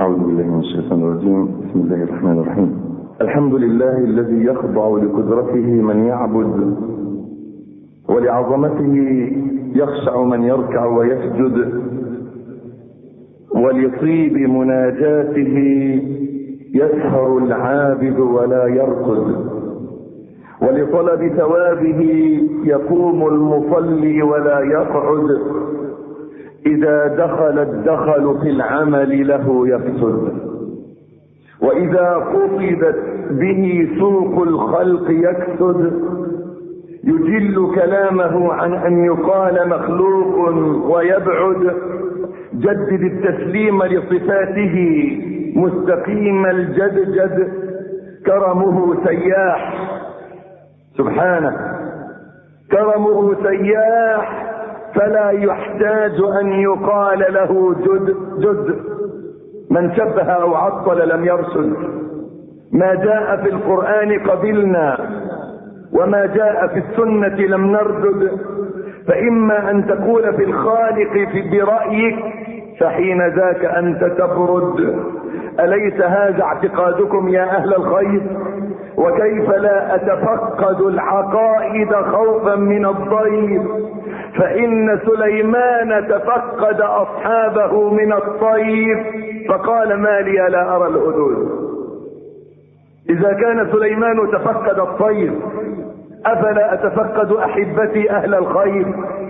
أعوذ بالله من الشيطان الرجيم. بسم الله الرحمن الرحيم. الحمد لله الذي يخضع لقدرته من يعبد، ولعظمته يخشع من يركع ويسجد، ولطيب مناجاته يسهر العابد ولا يرقد، ولطلب ثوابه يقوم المصلي ولا يقعد، إذا دخل الدخل في العمل له يفسد، وإذا قصدت به سوق الخلق يكسد، يجل كلامه عن أن يقال مخلوق ويبعد، جدد التسليم لصفاته مستقيم الجدجد، كرمه سياح سبحانه، كرمه سياح فلا يحتاج أن يقال له جد جد. من شبه أو عطل لم يرشد. ما جاء في القرآن قبلنا، وما جاء في السنة لم نردد، فإما أن تقول في الخالق برأيك فحين ذاك أنت تبرد. أليس هذا اعتقادكم يا أهل الخير؟ وكيف لا أتفقد العقائد خوفا من الضيف، فإن سليمان تفقد أصحابه من الطير فقال ما لي لا أرى الهدود. إذا كان سليمان تفقد الطير أفلا أتفقد أحبتي أهل الخير؟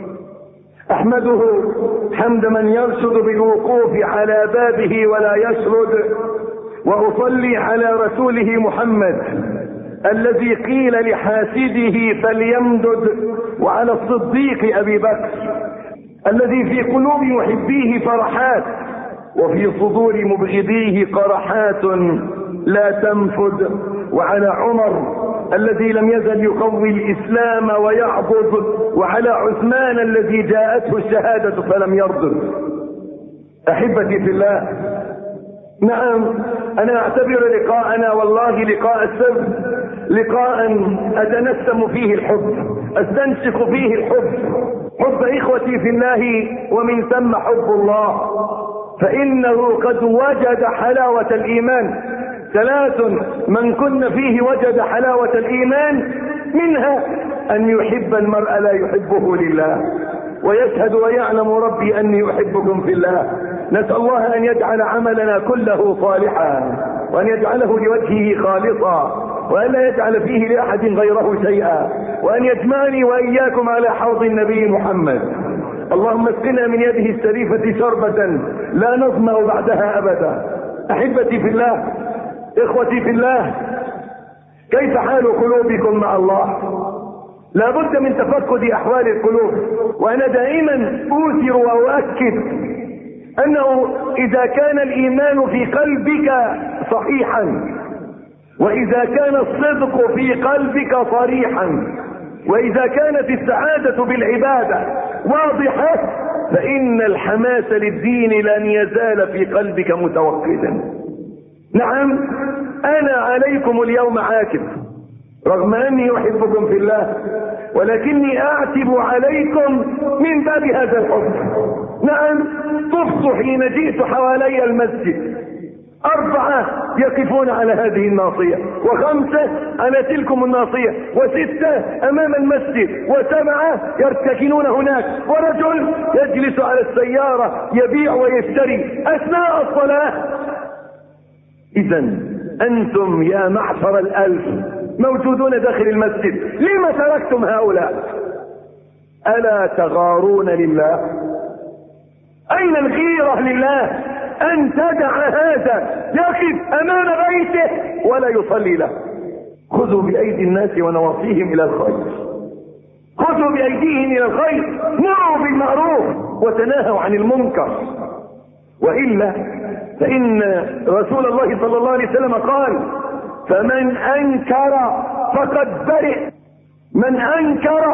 أحمده حمد من يرشد بالوقوف على بابه ولا يشرد، وأصلي على رسوله محمد الذي قيل لحاسده فليمدد، وعلى الصديق أبي بكر الذي في قلوب محبيه فرحات وفي صدور مبغضيه قرحات لا تنفد، وعلى عمر الذي لم يزل يقوي الإسلام ويعبد، وعلى عثمان الذي جاءته الشهادة فلم يرضى. أحبتي في الله، نعم أنا أعتبر لقاءنا والله لقاء السر، لقاء أتنسم فيه الحب، أستنشق فيه الحب، حب إخوتي في الله، ومن ثم حب الله، فإنه قد وجد حلاوة الإيمان. ثلاث من كن فيه وجد حلاوة الإيمان، منها أن يحب المرء لا يحبه لله، ويشهد ويعلم ربي أني أحبكم في الله. نسأل الله أن يجعل عملنا كله صالحا، وأن يجعله لوجهه خالصا، وأن لا يجعل فيه لأحد غيره شيئا، وأن يجمعني وإياكم على حوض النبي محمد. اللهم اسقنا من يده الشريفة شربة لا نظمأ بعدها أبدا. أحبتي في الله، إخوتي في الله، كيف حال قلوبكم مع الله؟ لا بد من تفقد أحوال القلوب، وأنا دائما أوثر وأؤكد أنه إذا كان الإيمان في قلبك صحيحا، وإذا كان الصدق في قلبك صريحا، وإذا كانت السعادة بالعبادة واضحة، فإن الحماس للدين لن يزال في قلبك متوقدا. نعم أنا عليكم اليوم عاتب، رغم أني أحبكم في الله، ولكني أعتب عليكم من باب هذا الحب. نعم طفت حين جئت حوالي المسجد، 4 يقفون على هذه الناصية، و5 على تلكم الناصية، و6 أمام المسجد، و7 يرتكنون هناك، ورجل يجلس على السيارة يبيع ويشتري أثناء الصلاة. إذا أنتم يا معشر الألف موجودون داخل المسجد، لما تركتم هؤلاء؟ ألا تغارون لله؟ أين الغيرة لله أن تدع هذا يقف أمام بيته ولا يصلي له؟ خذوا بأيدي الناس ونواصيهم إلى الخير، خذوا بأيديهم إلى الخير، مروا بالمعروف وتناهوا عن المنكر، وإلا فإن رسول الله صلى الله عليه وسلم قال: فمن أنكر فقد برئ، من أنكر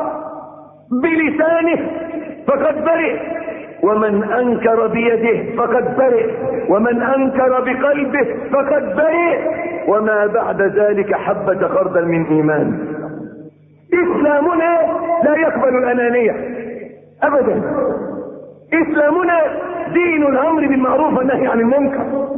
بلسانه فقد برئ، ومن أنكر بيده فقد برئ، ومن أنكر بقلبه فقد برئ، وما بعد ذلك حبة خردل من إيمان. إسلامنا لا يقبل الأنانية أبدا. إسلامنا دين الأمر بالمعروف والنهي عن المنكر.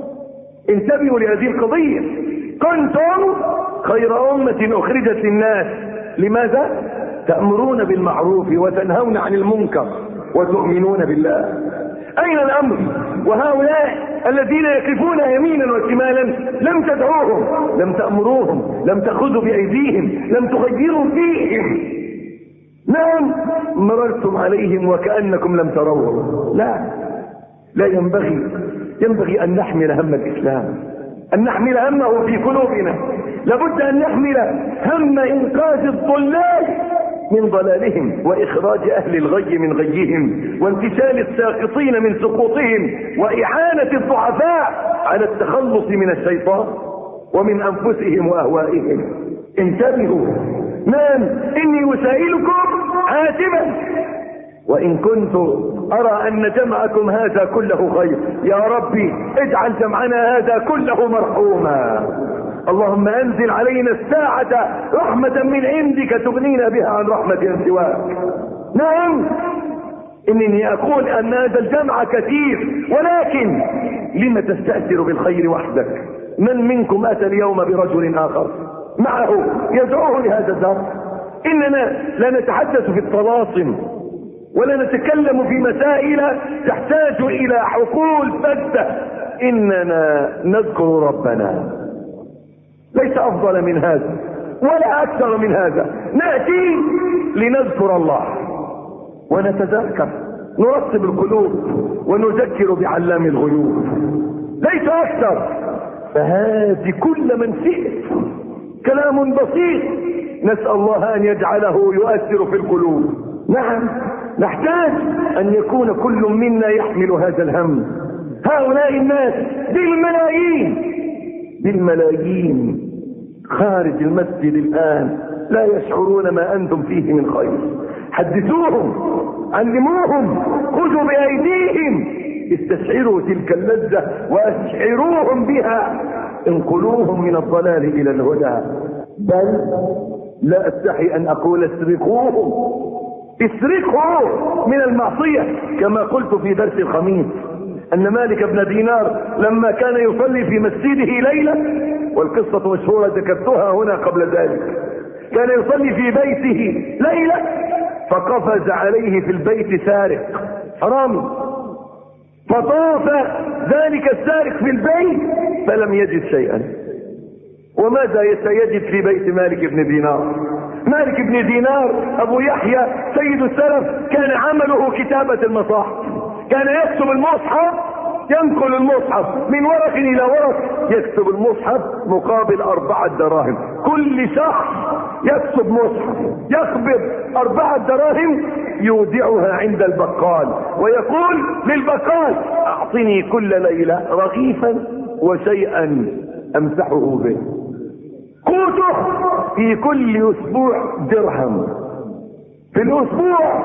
انتبهوا لهذه القضية. كنتم خير أمة أخرجت للناس. لماذا؟ تأمرون بالمعروف وتنهون عن المنكر وتؤمنون بالله. أين الأمر؟ وهؤلاء الذين يقفون يمينا وشمالا لم تدعوهم، لم تأمروهم، لم تأخذوا بأيديهم، لم تغيروا فيهم. نعم مررتم عليهم وكأنكم لم تروهم. لا ينبغي أن نحمل هم الإسلام، أن نحمل همه في قلوبنا. لابد أن نحمل هم إنقاذ الضلال من ضلالهم، وإخراج أهل الغي من غيهم، وانتشال الساقطين من سقوطهم، وإعانة الضعفاء على التخلص من الشيطان ومن أنفسهم وأهوائهم. انتبهوا. نعم إني أسائلكم عاتبا، وإن كنت أرى أن جمعكم هذا كله خير، يا ربي اجعل جمعنا هذا كله مرحوما. اللهم أنزل علينا الساعة رحمة من عندك تغنينا بها عن رحمة سواك. نعم إنني أقول أن هذا الجمع كثير، ولكن لم تستأثر بالخير وحدك؟ من منكم أتى اليوم برجل آخر معه يدعوه لهذا الدار؟ إننا لا نتحدث في الطلاسم ولا نتكلم في مسائل تحتاج إلى عقول بتة، إننا نذكر ربنا، ليس أفضل من هذا ولا أكثر من هذا. نأتي لنذكر الله ونتذكر، نرتب القلوب ونذكر بعلام الغيوب، ليس أكثر. فهذه كل من شئت كلام بسيط، نسأل الله أن يجعله يؤثر في القلوب. نعم نحتاج أن يكون كل منا يحمل هذا الهم. هؤلاء الناس بالملايين خارج المسجد الآن لا يشعرون ما أنتم فيه من خير. حدثوهم، علموهم، خذوا بأيديهم، استشعروا تلك اللذة واشعروهم بها، انقلوهم من الضلال إلى الهدى. بل لا أستحي أن أقول اسرقوا من المعصية، كما قلت في درس الخميس أن مالك بن دينار لما كان يصلي في مسجده ليلة، والقصة مشهورة ذكرتها هنا قبل ذلك، كان يصلي في بيته ليلة فقفز عليه في البيت سارق حرامي، فطاف ذلك السارق في البيت فلم يجد شيئا. وماذا سيجد في بيت مالك بن دينار؟ مالك بن دينار أبو يحيى سيد السلف كان عمله كتابة المصاحف، كان يكتب المصحف، ينقل المصحف من ورق إلى ورق، يكتب المصحف مقابل 4 دراهم. كل شخص يكتب مصحف يقبض 4 دراهم يودعها عند البقال، ويقول للبقال أعطني كل ليلة رغيفا وشيئا أمسحه به. قوته في كل أسبوع درهم، في الأسبوع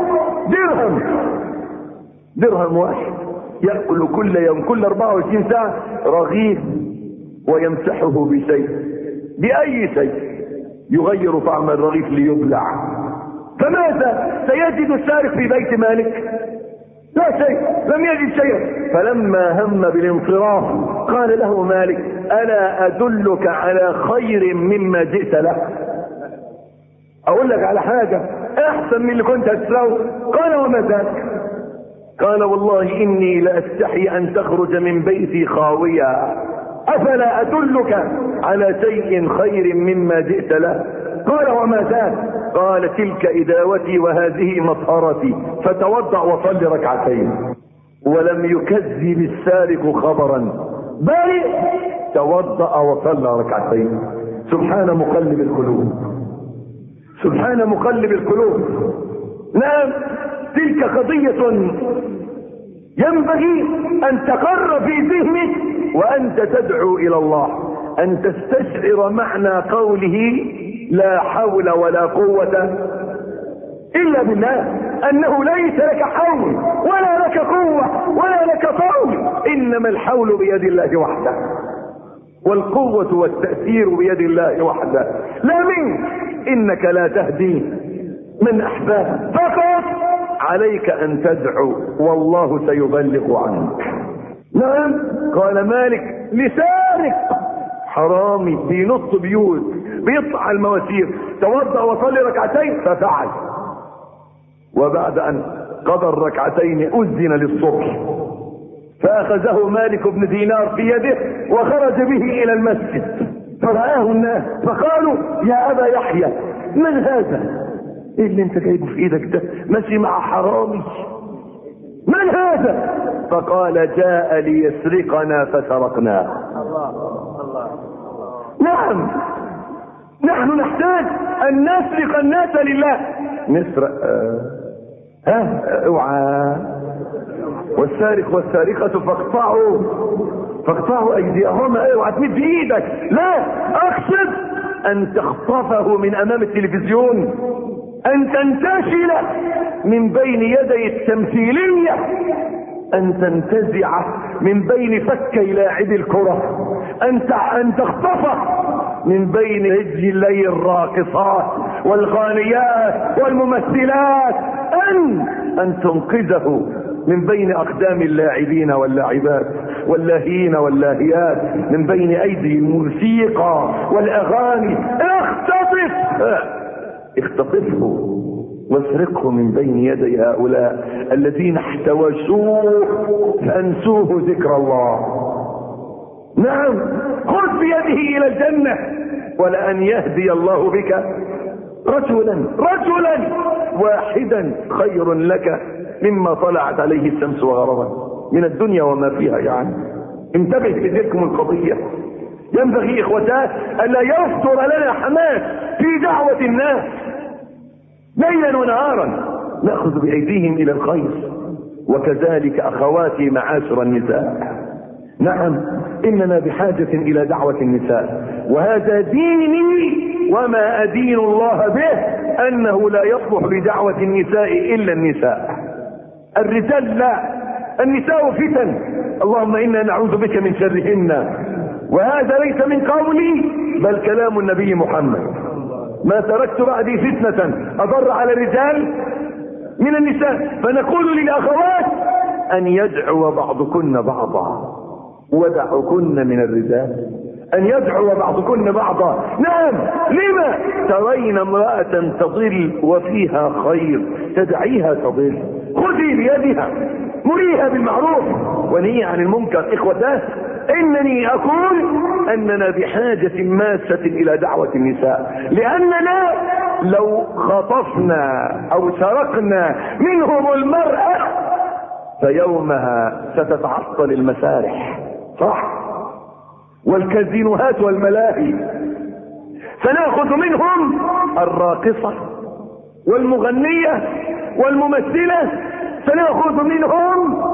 درهم واحد، يأكل كل يوم كل 24 ساعة رغيف ويمسحه بشيء، بأي شيء يغير طعم الرغيف ليبلع. فماذا سيجد السارق في بيت مالك؟ لا شيء، لم يجد شيئا. فلما هم بالانصراف قال له مالك ألا أدلك على خير مما جئت له؟ أقول لك على حاجة أحسن من اللي كنت هتسرقه. قال وما ذاك؟ قال والله إني لأستحي أن تخرج من بيتي خاوية، أفلا أدلك على شيء خير مما جئت له؟ قال وما ذاك؟ قال تلك إداوتي وهذه مطهرتي، فتوضأ وصل ركعتين. ولم يكذب السارق خبرا، بل توضأ وصلى ركعتين. سبحان مقلب القلوب، سبحان مقلب القلوب. نعم تلك قضية ينبغي أن تقر في ذهنك وأنت تدعو إلى الله، أن تستشعر معنى قوله لا حول ولا قوة إلا بالله، أنه ليس لك حول ولا لك قوة ولا لك طول، إنما الحول بيد الله وحده، والقوة والتأثير بيد الله وحده، لا منك. إنك لا تهدي من أحباب، فقط عليك أن تدعو والله سيبلغ عنك. نعم قال مالك لسارق سارق، حرامي بينط بيوت، بيطلع المواسير. توضأ وصلي ركعتين ففعل، وبعد ان قضى الركعتين اذن للصبح، فاخذه مالك بن دينار في يده وخرج به الى المسجد، فرآه الناس فقالوا يا ابا يحيى من هذا؟ ايه اللي انت جايبه في ايدك ده؟ ماشي مع حرامي، من هذا؟ فقال جاء ليسرقنا فسرقناه. نعم، نحن نحتاج ان نسرق الناس لله. نسرق اوعى، والسارق والسارقة فاقطعوا ايديهما. اوعى تمد ايدك، لا، اقصد ان تخطفه من امام التلفزيون، ان تنتشل من بين يدي التمثيلية، ان تنتزع من بين فكي لاعبي الكرة، ان تخطفه من بين رجلي الراقصات والغانيات والممثلات، ان تنقذه من بين اقدام اللاعبين واللاعبات واللاهين واللاهيات، من بين ايدي الموسيقى والاغاني. اختطفه واسرقه من بين يدي هؤلاء الذين احتوشوه فانسوه ذكر الله. نعم، خذ بيده الى الجنة، ولأن يهدي الله بك رجلا واحدا خير لك مما طلعت عليه الشمس وغربت من الدنيا وما فيها. يعني انتبه لتلكم القضية. ينبغي اخوتاه الا يفتر لنا حماس في دعوة الناس ليلا ونهارا، نأخذ بأيديهم الى الخير. وكذلك اخواتي معاشر النساء، نعم، اننا بحاجة الى دعوة النساء، وهذا ديني وما ادين الله به، انه لا يصلح لدعوة النساء الا النساء. الرجال لا، النساء فتن، اللهم انا نعوذ بك من شرهن. وهذا ليس من قولي بل كلام النبي محمد: ما تركت بعدي فتنة اضر على الرجال من النساء. فنقول للاخوات ان يدعو بعضكن بعضا، ودعكن من الرجال ان يدعو بعضكن بعضا. نعم، لما ترين امرأة تضل وفيها خير تدعيها تضل، خذي بيدها، مريها بالمعروف ونهي عن المنكر. اخوتاه، انني اقول اننا بحاجة ماسة الى دعوة النساء، لاننا لو خطفنا او سرقنا منهم المرأة فيومها ستتعطل المسارح، صح، والكازينوهات والملاهي، سنأخذ منهم الراقصة والمغنية والممثلة، سنأخذ منهم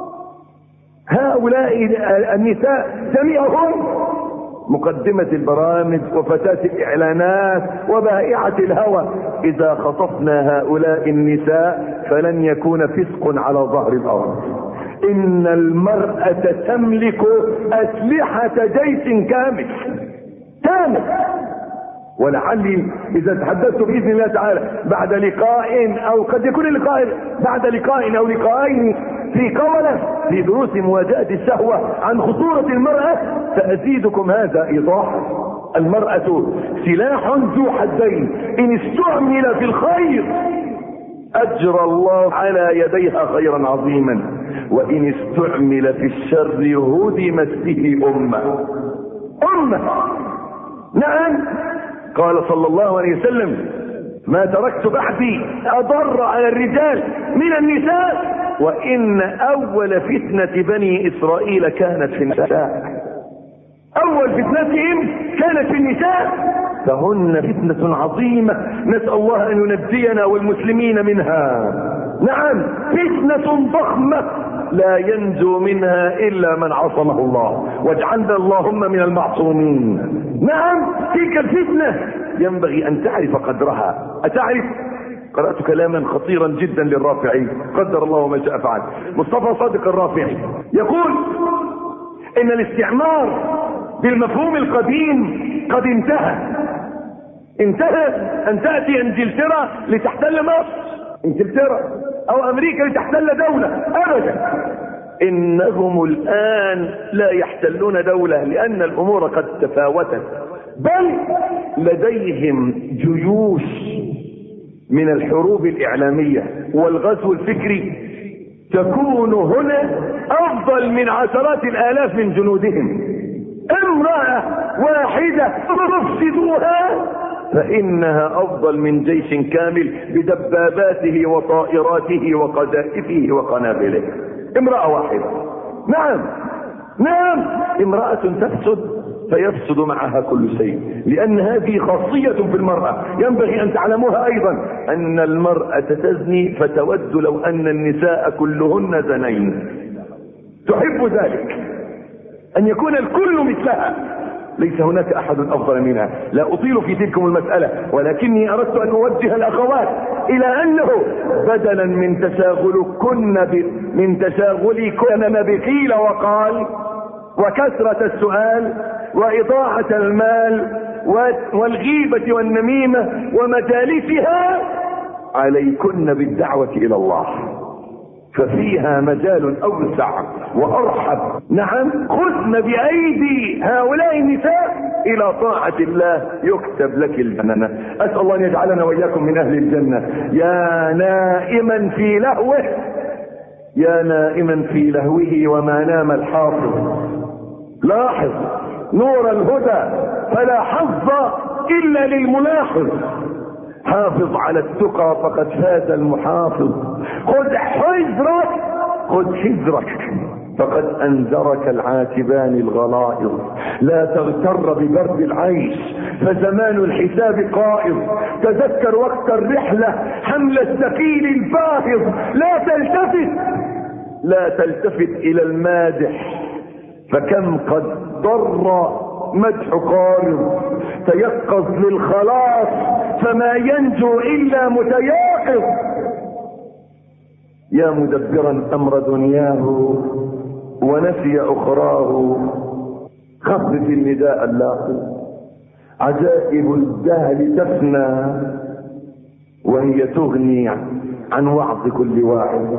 هؤلاء النساء جميعهم، مقدمة البرامج وفتاة الإعلانات وبائعة الهوى. إذا خطفنا هؤلاء النساء فلن يكون فسق على ظهر الأرض. إن المرأة تملك أسلحة جيش كامل. ولعلي إذا تحدثت بإذن الله تعالى بعد لقاء، أو قد يكون اللقاء بعد لقاء أو لقاءين في قولة في دروس مواجهة الشهوة عن خطورة المرأة، سأزيدكم هذا إيضاحا. المرأة سلاح ذو حدين، إن استعمل في الخير أجرى الله على يديها خيرا عظيما، وإن استعمل في الشر هدمت به أمة. نعم، قال صلى الله عليه وسلم: ما تركت بعدي أضر على الرجال من النساء، وإن أول فتنة بني إسرائيل كانت في النساء. أول فتنتهم كانت في النساء، فهن فتنة عظيمة، نسأل الله أن ينجينا والمسلمين منها. نعم، فتنة ضخمة لا ينجو منها إلا من عصمه الله، واجعلنا اللهم من المعصومين. نعم، تلك الفتنة ينبغي أن تعرف قدرها. أتعرف؟ قرأت كلاما خطيرا جدا للرافعي، قدر الله ما شاء فعل، مصطفى صادق الرافعي، يقول إن الاستعمار بالمفهوم القديم قد انتهى أن تأتي انجلترا لتحتل مصر، انجلترا أو أمريكا لتحتل دولة، أبدا. إنهم الآن لا يحتلون دولة لأن الأمور قد تفاوتت، بل لديهم جيوش من الحروب الإعلامية والغزو الفكري تكون هنا أفضل من عشرات الآلاف من جنودهم. امرأة واحدة تفسدوها فإنها أفضل من جيش كامل بدباباته وطائراته وقذائفه وقنابله. امرأة واحدة، نعم امرأة تفسد فيفسد معها كل شيء، لأن هذه خاصية في المرأة ينبغي أن تعلموها أيضا، أن المرأة تزني فتود لو أن النساء كلهن زنين، تحب ذلك أن يكون الكل مثلها، ليس هناك أحد أفضل منها. لا أطيل في تلكم المسألة، ولكني أردت أن أوجه الأخوات إلى أنه بدلا من تشاغلكن بقيل وقال وكثرة السؤال وإضاعة المال والغيبة والنميمة ومجالسها، عليكن بالدعوة إلى الله، ففيها مجال أوسع وأرحب. نعم، خذن بأيدي هؤلاء النساء إلى طاعة الله يكتب لك الجنة. أسأل الله أن يجعلنا وإياكم من أهل الجنة. يا نائما في لهوه وما نام الحافظ، لاحظ نور الهدى فلا حظ إلا للملاحظ. حافظ على التقى فقد فاز المحافظ. خذ حذرك فقد أنذرك العاتبان الغلائظ. لا تغتر ببرد العيش فزمان الحساب قائض. تذكر وقت الرحلة حمل الثقيل الفاهض. لا تلتفت إلى المادح فكم قد ضر مدح قارض. تيقظ للخلاص فما ينجو إلا متياقظ. يا مدبرا أمر دنياه ونسي أخراه، خفف النداء اللاقي. عجائب الدهر تفنى وهي تغني عن وعظ كل واحد.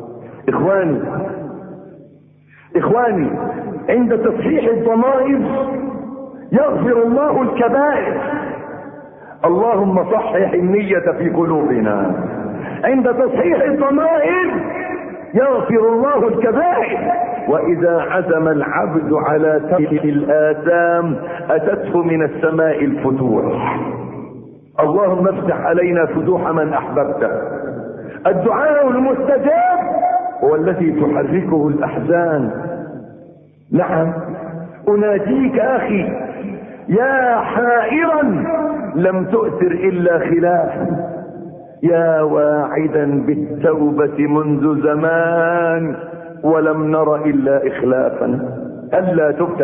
إخواني، عند تصحيح الضمائر يغفر الله الكبائر. اللهم صحح النية في قلوبنا. عند تصحيح الضمائر يغفر الله الكبائر. وإذا عزم العبد على ترك الآثام أتته من السماء الفتوح. اللهم افتح علينا فتوح من أحببته. الدعاء المستجاب هو الذي تحركه الأحزان. نعم، أناديك أخي يا حائرا لم تؤثر إلا خلافا، يا واعدا بالتوبة منذ زمان ولم نر إلا إخلافا. هلا تبت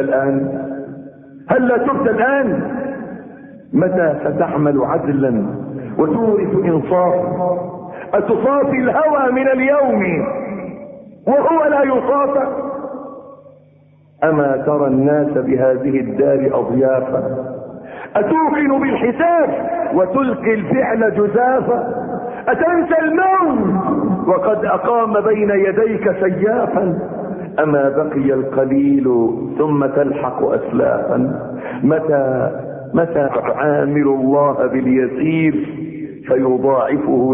الآن؟ متى ستحمل عدلا وتورث إنصافا؟ أتصافي الهوى من اليوم وهو لا يصافى؟ أما ترى الناس بهذه الدار أضيافا؟ أتوقن بالحساب وتلقي الفعل جزافا؟ أتنسى الموت وقد أقام بين يديك سيافا؟ أما بقي القليل ثم تلحق أسلافا؟ متى تعامل الله باليسير فيضاعفه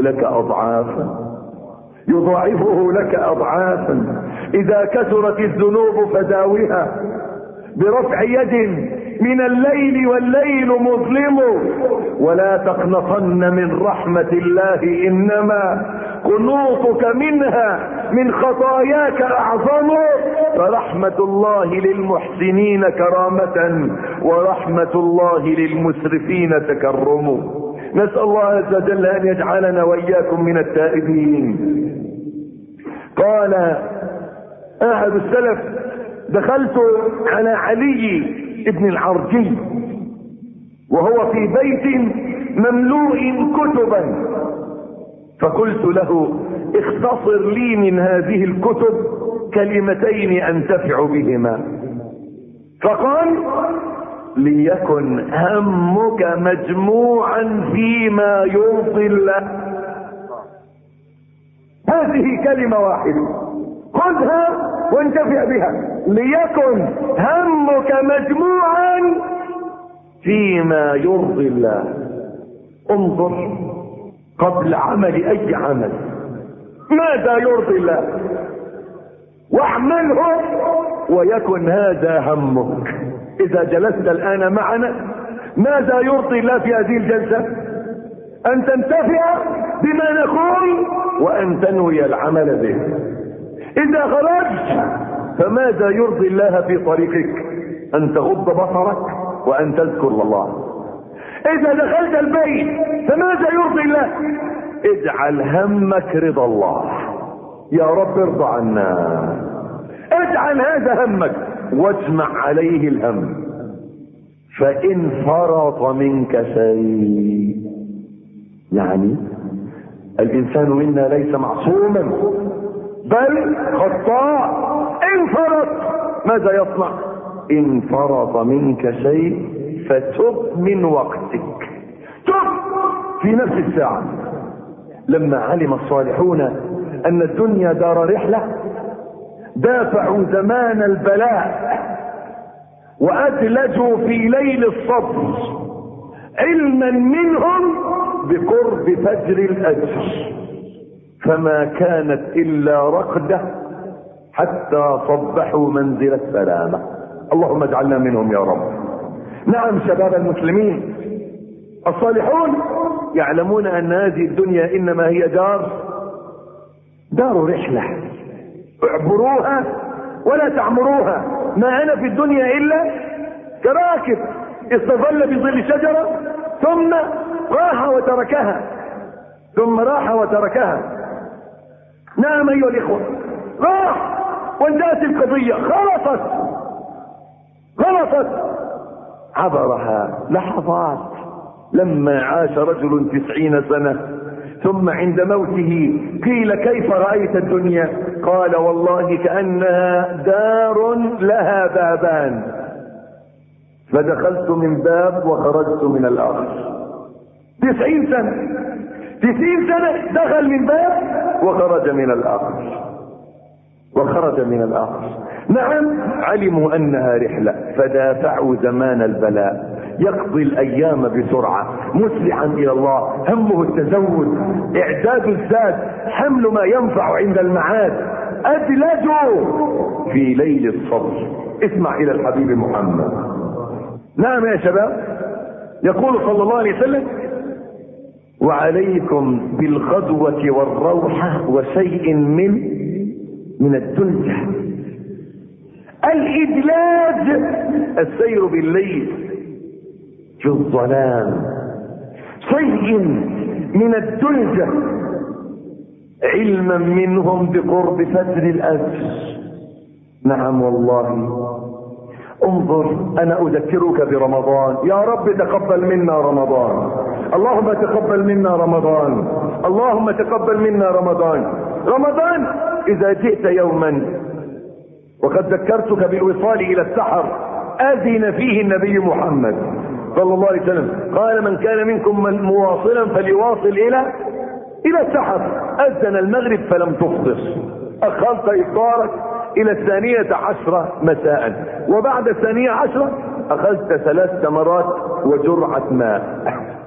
لك أضعافا؟ إذا كثرت الذنوب فداوها برفع يد من الليل والليل مظلم. ولا تقنطن من رحمة الله إنما قنوطك منها من خطاياك أعظم. فرحمة الله للمحسنين كرامة ورحمة الله للمسرفين تكرم. نسأل الله عز وجل أن يجعلنا وإياكم من التائبين. قال أحد السلف: دخلت على علي ابن العرجي وهو في بيت مملوء كتبا، فقلت له: اختصر لي من هذه الكتب كلمتين أنتفع بهما. فقال: ليكن همك مجموعا فيما يرضي الله. هذه كلمة واحدة، خذها وانتفع بها. ليكن همك مجموعا فيما يرضي الله. انظر قبل عمل اي عمل ماذا يرضي الله واعمله ويكن هذا همك. اذا جلست الان معنا ماذا يرضي الله في هذه الجلسة؟ ان تنتفع بما نقول وان تنوي العمل به. اذا خرجت فماذا يرضي الله في طريقك؟ ان تغض بصرك وان تذكر الله. اذا دخلت البيت فماذا يرضي الله؟ اجعل همك رضا الله. يا رب ارضى عنا. اجعل هذا همك واجمع عليه الهم. فان فرط منك شيء، يعني الانسان منا ليس معصوما بل خطاء. ان فرط ماذا يصنع؟ ان فرط منك شيء فتب من وقتك. تب في نفس الساعة. لما علم الصالحون ان الدنيا دار رحلة دافعوا زمان البلاء وادلجوا في ليل الصبر علما منهم بقرب فجر الاجر، فما كانت الا رقدة حتى صبحوا منزل السلامة. اللهم اجعلنا منهم يا رب. نعم شباب المسلمين الصالحون يعلمون ان هذه الدنيا انما هي دار رحلة، اعبروها ولا تعمروها. ما انا في الدنيا الا كراكب استظل بظل شجرة ثم راح وتركها. نعم ايها الاخوة، راح وانتهت القضية، خلصت عبرها لحظات. لما عاش رجل 90 سنة ثم عند موته قيل كيف رأيت الدنيا؟ قال والله كأنها دار لها بابان، فدخلت من باب وخرجت من الآخر. 90 سنة دخل من باب وخرج من الآخر. نعم علموا أنها رحلة فدافعوا زمان البلاء. يقضي الأيام بسرعة مسرعا إلى الله، همه التزود، إعداد الزاد، حمل ما ينفع عند المعاد. أدلجوا في ليل الصبر. اسمع إلى الحبيب محمد. نعم يا شباب، يقول صلى الله عليه وسلم وعليكم بالغدوة والروحة وشيء من الدلجة. الإدلاج السير بالليل في الظلام، شيء من الدلجة علما منهم بقرب فجر الأجر. نعم والله. انظر أنا أذكرك برمضان. يا رب تقبل منا رمضان. اللهم تقبل منا رمضان. اللهم تقبل منا رمضان. إذا جئت يوما وقد ذكرتك بالوصال إلى السحر أذن فيه النبي محمد صلى الله عليه وسلم قال من كان منكم مواصلا فليواصل إلى السحر. أذن المغرب فلم تفطر، أخرت إفطارك إلى 12 مساء، وبعد 12 أخذت 3 تمرات وجرعة ماء،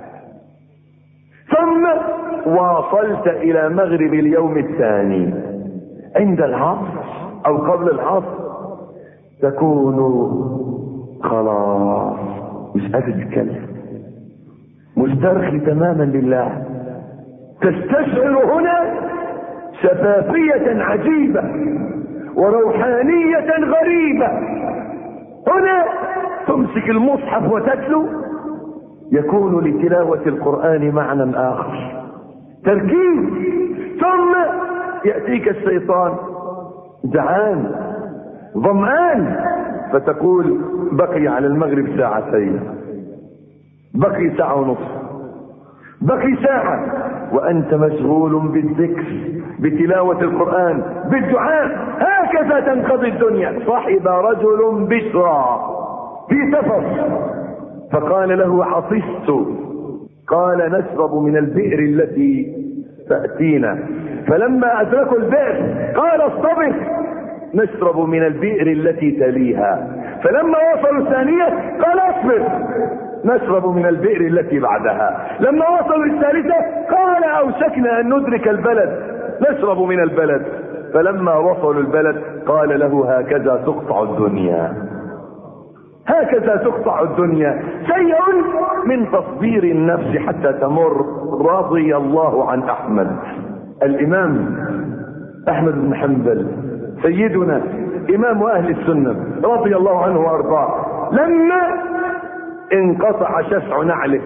ثم واصلت إلى مغرب اليوم الثاني. عند العصر أو قبل العصر تكون خلاص مش قادر تتكلم، مسترخي تماما لله. تستشعر هنا شفافية عجيبة وروحانية غريبة. هنا تمسك المصحف وتتلو، يكون لتلاوة القرآن معنى آخر، تركيز. ثم يأتيك الشيطان جعان ظمآن فتقول بقي على المغرب 2 ساعة، بقي 1.5 ساعة، بقي ساعة، وأنت مشغول بالذكر، بتلاوة القرآن، بالدعاء. هكذا تنقضي الدنيا. صحب رجل بشرى في سفر فقال له عطشت، قال نشرب من البئر التي تأتينا. فلما أدركوا البئر قال اصطبر نشرب من البئر التي تليها. فلما وصلوا الثانية قال اصبر نشرب من البئر التي بعدها. لما وصلوا الثالثة قال اوشكنا ان ندرك البلد نشرب من البلد. فلما وصلوا البلد قال له هكذا تقطع الدنيا، هكذا تقطع الدنيا. شيء من تصبير النفس حتى تمر. رضي الله عن احمد، الامام احمد بن حنبل سيدنا امام اهل السنة رضي الله عنه وارضاه، لما انقطع شسع نعله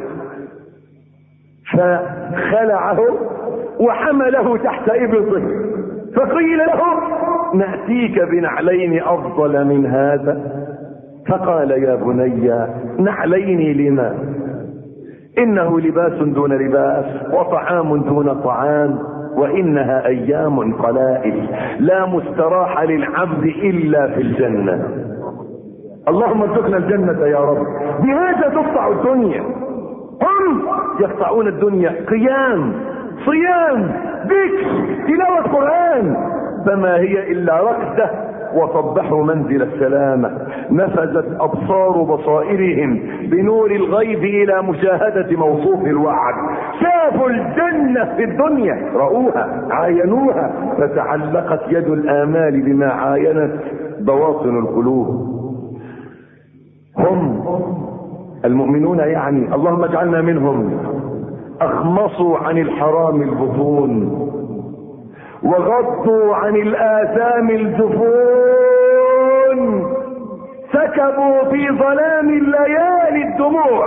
فخلعه وحمله تحت ابطه، فقيل له نأتيك بنعلين افضل من هذا. فقال يا بني نعلين لما؟ انه لباس دون لباس وطعام دون طعام، وانها ايام قلائل لا مستراح للعبد الا في الجنة. اللهم ارزقنا الجنة يا رب. بهذا تقطع الدنيا. هم يقطعون الدنيا قيام صيام ذكر تلاوة قرآن، فما هي الا ركضة وصبحوا منزل السلامة. نفذت ابصار بصائرهم بنور الغيب الى مشاهدة موصوف الوعد. شافوا الجنة في الدنيا، رأوها عاينوها، فتعلقت يد الآمال بما عاينت بواطن القلوب. هم المؤمنون يعني اللهم اجعلنا منهم اخمصوا عن الحرام البطون وغضوا عن الآثام الجفون، سكبوا في ظلام الليالي الدموع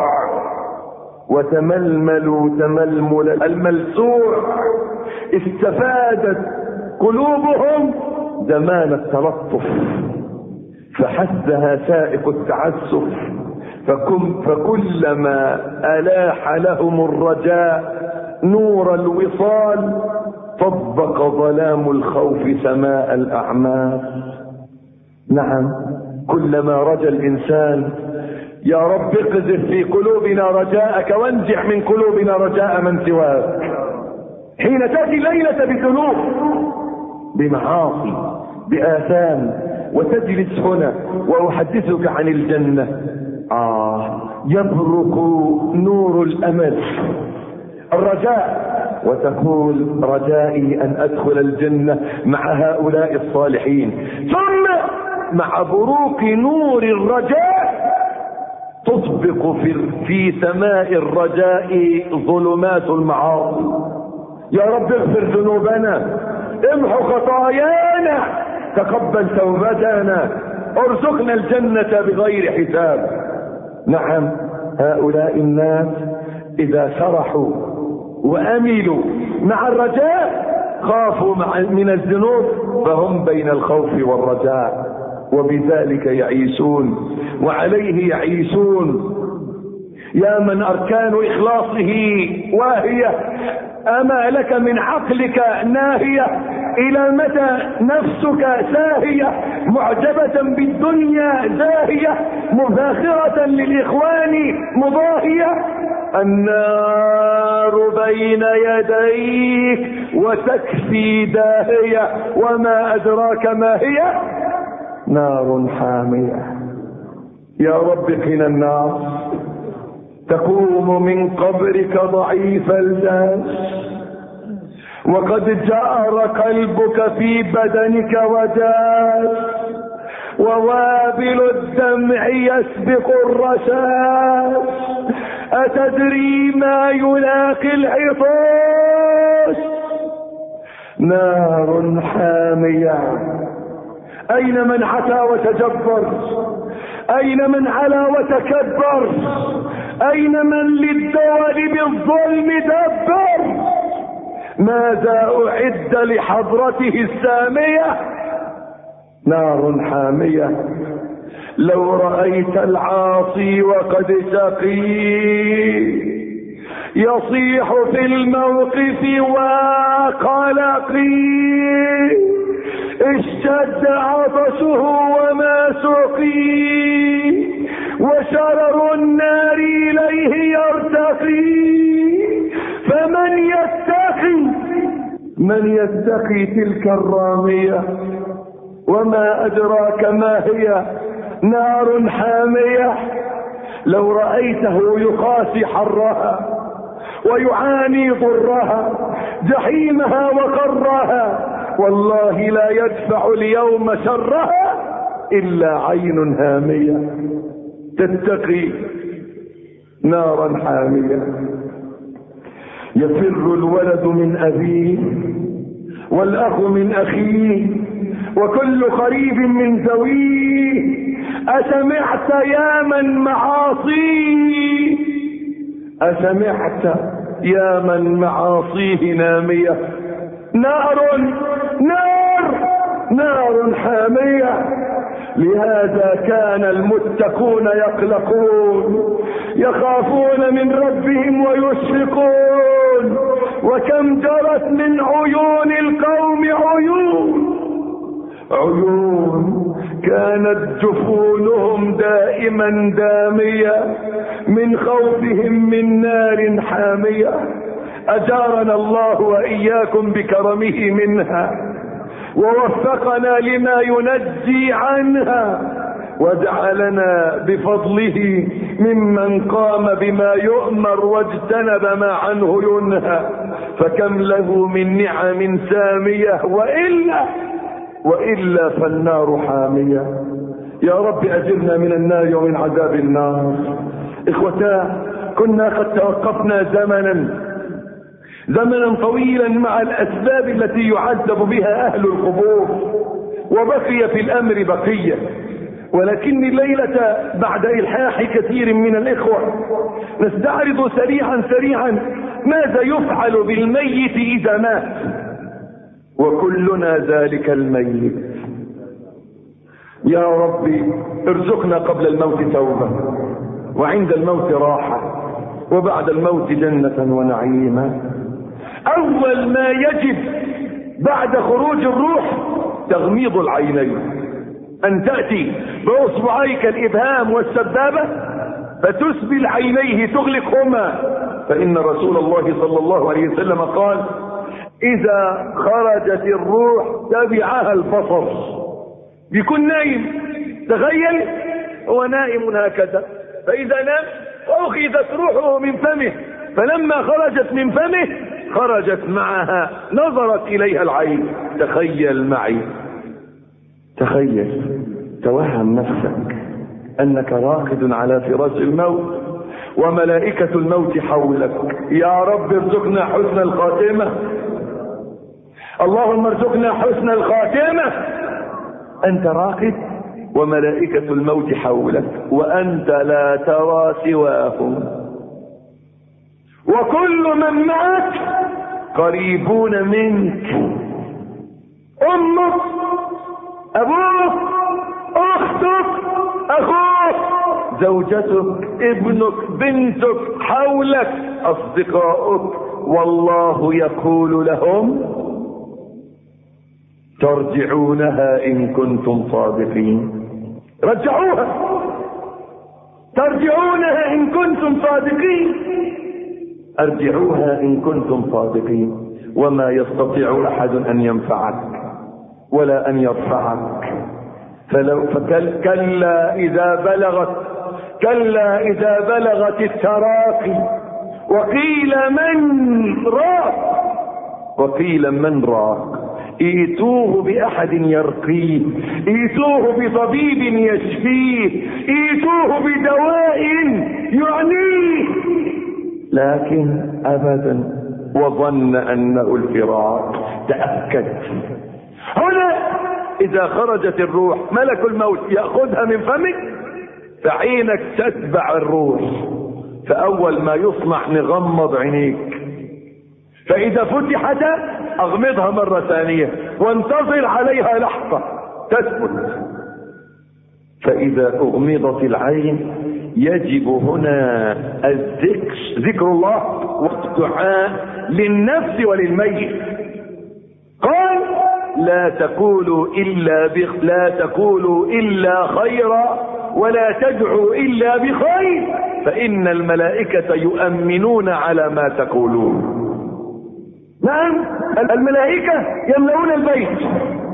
وتململوا تململ الملسوع. استفادت قلوبهم زمان التلطف فحسها سائق التعسف، فكلما ألاح لهم الرجاء نور الوصال طبق ظلام الخوف سماء الأعمال. نعم، كلما رجا الإنسان يا رب اقذف في قلوبنا رجاءك وانزع من قلوبنا رجاء من سواك. حين تأتي الليلة بذنوب بمعاصي بآثام وتجلس هنا وأحدثك عن الجنة، يبرق نور الأمل الرجاء، وتقول رجائي أن أدخل الجنة مع هؤلاء الصالحين. ثم مع بروق نور الرجاء تطبق في سماء الرجاء ظلمات المعاصي. يا رب اغفر ذنوبنا، امحو خطايانا، تقبل توبتنا، ارزقنا الجنة بغير حساب. نعم، هؤلاء الناس إذا سرحوا وأملوا مع الرجاء خافوا من الذنوب، فهم بين الخوف والرجاء، وبذلك يعيشون وعليه يعيشون. يا من أركان إخلاصه واهية، أما لك من عقلك ناهية؟ إلى متى نفسك ساهية معجبة بالدنيا زاهية مفاخرة للإخوان مضاهية؟ النار بين يديك وتكفي داهية، وما أدراك ما هي؟ نار حامية. يا رب قنا النار. تقوم من قبرك ضعيف الجاش وقد جأر قلبك في بدنك وجاش، ووابل الدمع يسبق الرشاش. أتدري ما يلاقي العطاش؟ نار حامية. أين من عتى وتجبر؟ أين من علا وتكبر؟ أين من للدول بالظلم دبر؟ ماذا أعد لحضرته السامية؟ نار حامية. لو رأيت العاصي وقد شقي يصيح في الموقف وقلقي، اشتد عطشه وما سقي، وشرر النار إليه يرتقي. فمن يتقي تلك الرامية وما أدراك ما هي، نار حامية. لو رأيته يقاسي حرها ويعاني ضرها، جحيمها وقرها، والله لا يدفع اليوم شرها إلا عين هامية تتقي نارا حامية. يفر الولد من أبيه والأخ من أخيه وكل قريب من ذويه. أسمعت يا من معاصيه، أسمعت يا من معاصيه نامية. نار حامية. لهذا كان المتقون يقلقون، يخافون من ربهم ويشفقون. وكم جرت من عيون القوم عيون كانت جفونهم دائما دامية من خوفهم من نار حامية. أجارنا الله وإياكم بكرمه منها، ووفقنا لما ينجي عنها، وجعلنا بفضله ممن قام بما يؤمر واجتنب ما عنه ينهى. فكم له من نعم سامية، وإلا فالنار حامية. يا رب أجرنا من النار ومن عذاب النار. إخوتاه، كنا قد توقفنا زمنا طويلا مع الأسباب التي يعذب بها أهل القبور، وبقي في الأمر بقية. ولكن الليلة بعد إلحاح كثير من الإخوة نستعرض سريعا ماذا يفعل بالميت إذا مات، وكلنا ذلك الميت. يا ربي ارزقنا قبل الموت توبة، وعند الموت راحة، وبعد الموت جنة ونعيما. أول ما يجب بعد خروج الروح تغميض العينين، أن تأتي بأصبعيك الإبهام والسبابة فتسبل عينيه تغلقهما، فإن رسول الله صلى الله عليه وسلم قال: إذا خرجت الروح تبعها البصر. بيكون نايم، تخيل هو نائم هكذا، فإذا نام فأخذت روحه من فمه، فلما خرجت من فمه خرجت معها، نظرت إليها العين. تخيل معي، تخيل، توهم نفسك أنك راقد على فراش الموت وملائكة الموت حولك. يا رب ارزقنا حسن الخاتمة، اللهم ارزقنا حسن الخاتمة. أنت راقد وملائكة الموت حولك وأنت لا ترى سواهم، وكل من معك قريبون منك، أمك، أبوك، أختك، أخوك، زوجتك، ابنك، بنتك حولك، أصدقاؤك. والله يقول لهم: ترجعونها إن كنتم صادقين. رجعوها، ترجعونها إن كنتم صادقين، ارجعوها إن كنتم صادقين. وما يستطيع أحد أن ينفعك ولا أن يرفعك. كلا إذا بلغت التراقي وقيل من راق ائتوه بأحد يرقيه، ائتوه بطبيب يشفيه، ائتوه بدواء يعنيه. لكن أبدا، وظن أنه الفراق. تأكد. هنا إذا خرجت الروح ملك الموت يأخذها من فمك، فعينك تتبع الروح، فأول ما يصنع نغمض عينيك، فإذا فتحت أغمضها مرة ثانية وانتظر عليها لحظة تثبت. فإذا أغمضت العين يجب هنا الذكر، ذكر الله والدعاء للنفس وللميت. قال: لا تقولوا إلا خيرا ولا تدعوا إلا بخير، فإن الملائكة يؤمنون على ما تقولون. نعم، الملائكة يملؤون البيت،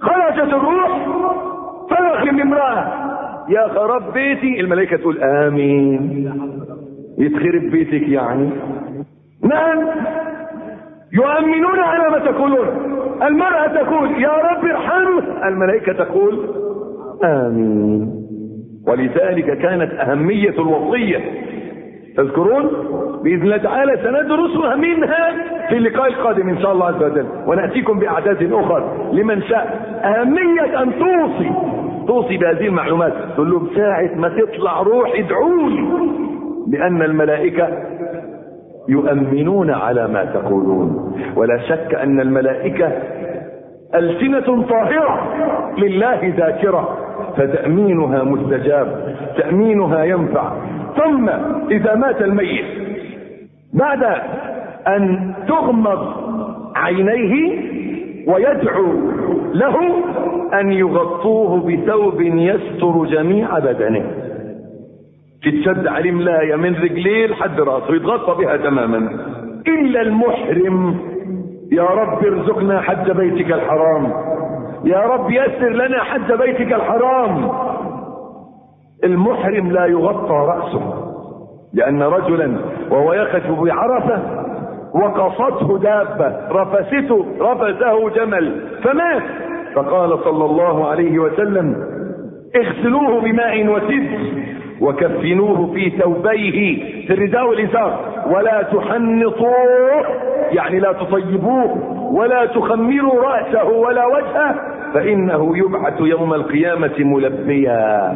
خرجت الروح فنخل من امرأة، يا خراب بيتي، الملائكة تقول آمين، يتخرب بيتك يعني. نعم، يؤمنون على ما تقولون. المرأة تقول يا رب ارحمه، الملائكة تقول آمين. ولذلك كانت أهمية الوصية، تذكرون؟ بإذن الله تعالى سندرسها منها في اللقاء القادم إن شاء الله عز وجل، ونأتيكم بأعداد أخرى لمن شاء. أهمية أن توصي بهذه المعلومات، تقول لهم ساعة ما تطلع روح ادعوا لي، لأن الملائكة يؤمنون على ما تقولون. ولا شك أن الملائكة ألسنة طاهرة لله ذاكرة، فتأمينها مستجاب، تأمينها ينفع. ثم إذا مات الميت بعد أن تغمض عينيه ويدعو له أن يغطوه بثوب يستر جميع بدنه، تتشد عليه ملاية من رجليه لحد راسه يتغطى بها تماما، إلا المحرم. يا رب ارزقنا حج بيتك الحرام، يا رب يسر لنا حج بيتك الحرام. المحرم لا يغطى رأسه، لأن رجلا وهو يخف بعرفة وقصته دابة رفسه جمل فمات، فقال صلى الله عليه وسلم اغسلوه بماء وسدر وكفنوه في ثوبيه في الرداء والإزار، ولا تحنطوه، يعني لا تطيبوه ولا تخمروا رأسه ولا وجهه، فإنه يبعث يوم القيامة ملبيا.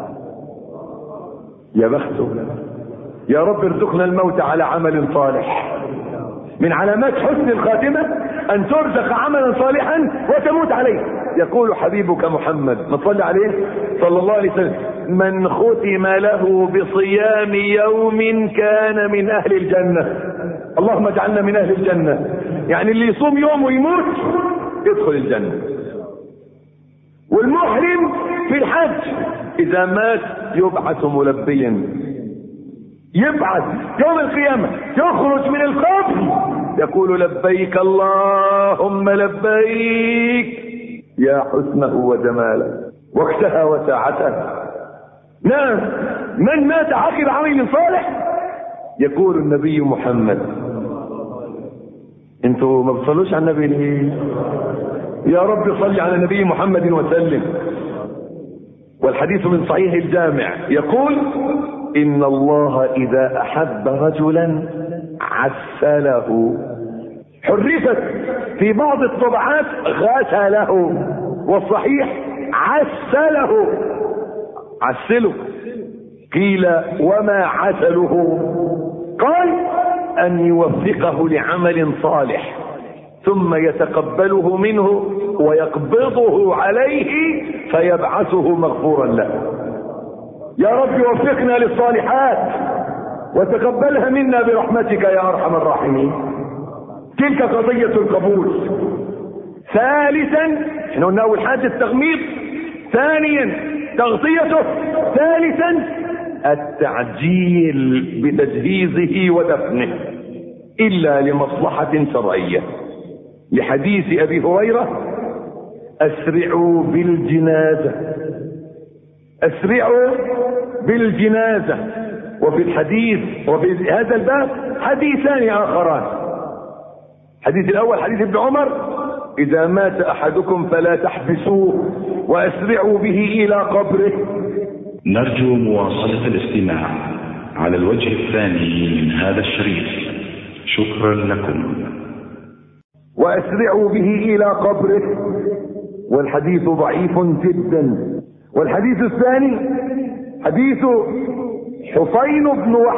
يا بخته. يا رب ارزقنا الموت على عمل صالح. من علامات حسن الخاتمة أن ترزق عملا صالحا وتموت عليه. يقول حبيبك محمد صلى عليه صلى الله عليه وسلم من ختم له بصيام يوم كان من أهل الجنة. اللهم اجعلنا من أهل الجنة. يعني اللي يصوم يوم ويموت يدخل الجنة. والمحرم في الحج إذا مات يبعث ملبيا، يبعث يوم القيامة، يخرج من القبر يقول لبيك اللهم لبيك، يا حسنه وجماله وقتها وساعتها. نعم، من مات عقب عمل صالح يقول النبي محمد. انتوا ما بتصلوش على النبي ليه؟ يا رب صل على النبي محمد وسلم. والحديث من صحيح الجامع يقول إن الله إذا أحب رجلا عسله. حرفت في بعض الطبعات غسله، والصحيح عسله. عسله. قيل وما عسله؟ قال أن يوفقه لعمل صالح ثم يتقبله منه ويقبضه عليه فيبعثه مغفورا له. يا رب وفقنا للصالحات وتقبلها منا برحمتك يا أرحم الراحمين. تلك قضية القبول. ثالثا، احنا قلنا أول حاجة التغميض، ثانيا تغطيته، ثالثا التعجيل بتجهيزه ودفنه إلا لمصلحة شرعية، لحديث أبي هريرة أسرعوا بالجنازة، أسرعوا بالجنازة. وفي الحديث وفي هذا الباب حديثان آخران. الحديث الأول حديث ابن عمر إذا مات أحدكم فلا تحبسوه وأسرعوا به إلى قبره. نرجو مواصلة الاستماع على الوجه الثاني من هذا الشريط. شكرا لكم. وأسرعوا به إلى قبره، والحديث ضعيف جدا. والحديث الثاني حديث حسين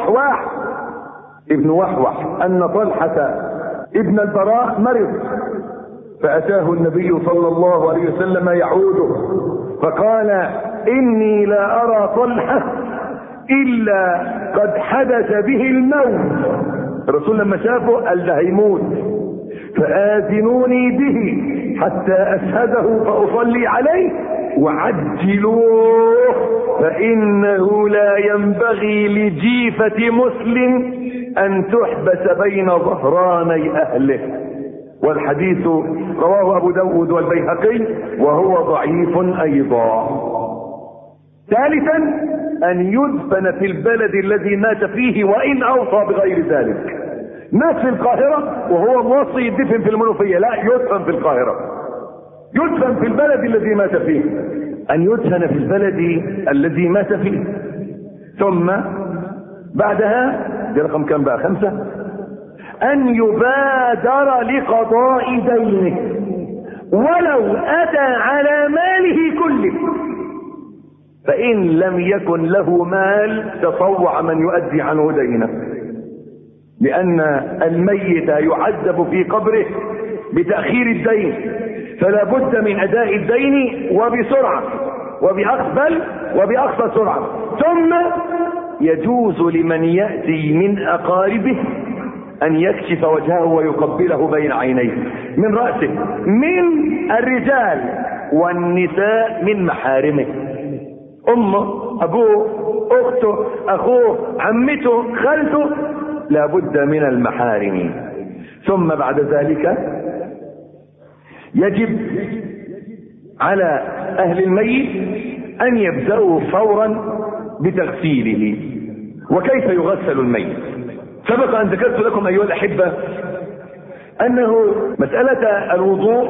ابن وحوح أن طلحة ابن البراء مرض، فأتاه النبي صلى الله عليه وسلم يعوده فقال إني لا أرى طلحة إلا قد حدث به الموت. الرسول لما شافه قال ده هيموت، فآذنوني به حتى أشهده فأصلي عليه وعجلوه فإنه لا ينبغي لجيفة مسلم أن تحبس بين ظهراني أهله. والحديث رواه أبو داود والبيهقي وهو ضعيف أيضا. ثالثا أن يدفن في البلد الذي مات فيه وإن أوصى بغير ذلك. مات في القاهرة وهو موصي يدفن في المنوفية، لا، يدفن في القاهرة، يدفن في البلد الذي مات فيه. أن يدفن في البلد الذي مات فيه. ثم بعدها دي رقم كم بقى؟ 5. أن يبادر لقضاء دينه ولو أتى على ماله كله، فإن لم يكن له مال تطوع من يؤدي عنه دينه، لأن الميت يعذب في قبره بتأخير الدين، فلا بد من أداء الدين وبسرعة وبأقصى سرعة. ثم يجوز لمن يأتي من أقاربه أن يكشف وجهه ويقبله بين عينيه من رأسه، من الرجال والنساء من محارمه، أمه، أبوه، أخته، أخوه، عمته، خالته، لا بد من المحارم. ثم بعد ذلك يجب على أهل الميت أن يبدأوا فورا بتغسيله. وكيف يغسل الميت؟ سبق أن ذكرت لكم أيها الأحبة أنه مسألة الوضوء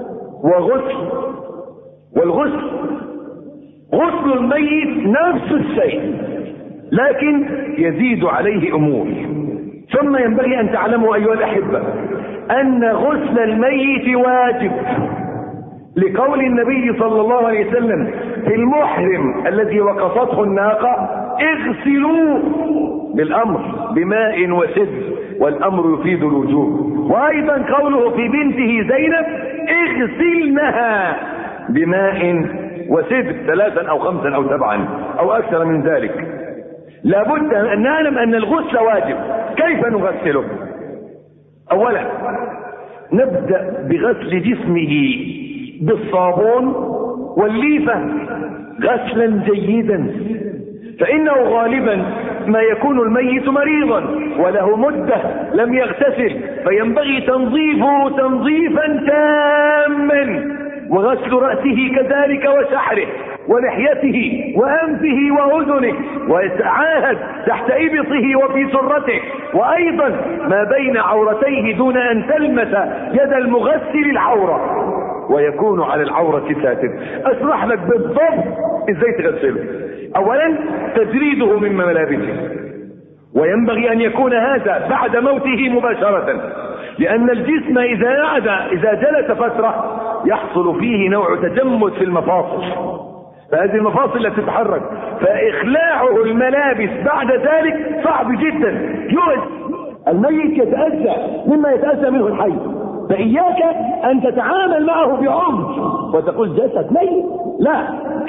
والغسل غسل الميت نفس الشيء، لكن يزيد عليه أمور. ثم ينبغي أن تعلموا أيها الأحبة أن غسل الميت واجب، لقول النبي صلى الله عليه وسلم في المحرم الذي وقصته الناقة: اغسلوه بالأمر بماء وسدر، والأمر يفيد الوجوب. وأيضا قوله في بنته زينب: اغسلنها بماء وسدر 3 أو 5 أو 7 أو أكثر من ذلك. لابد أن نعلم أن الغسل واجب. كيف نغسله؟ أولا نبدأ بغسل جسمه بالصابون والليفة غسلا جيدا، فإنه غالبا ما يكون الميت مريضا وله مدة لم يغتسل، فينبغي تنظيفه تنظيفا تاما، وغسل رأسه كذلك وشعره ولحيته وأنفه وأذنه، ويتعاهد تحت إبطه وفي سرته، وأيضا ما بين عورتيه دون أن تلمس يد المغسل العورة، ويكون على العورة ساتر. أشرح لك بالضبط إزاي تغسله. أولا تجريده من ملابسه، وينبغي أن يكون هذا بعد موته مباشرة، لأن الجسم إذا جلس فترة يحصل فيه نوع تجمد في المفاصل، فهذه المفاصل لا تتحرك، فإخلاعه الملابس بعد ذلك صعب جدا، يؤذي الميت، يتأذى مما يتأذى منه الحي. فإياك أن تتعامل معه بعنف وتقول جسد ميت، لا،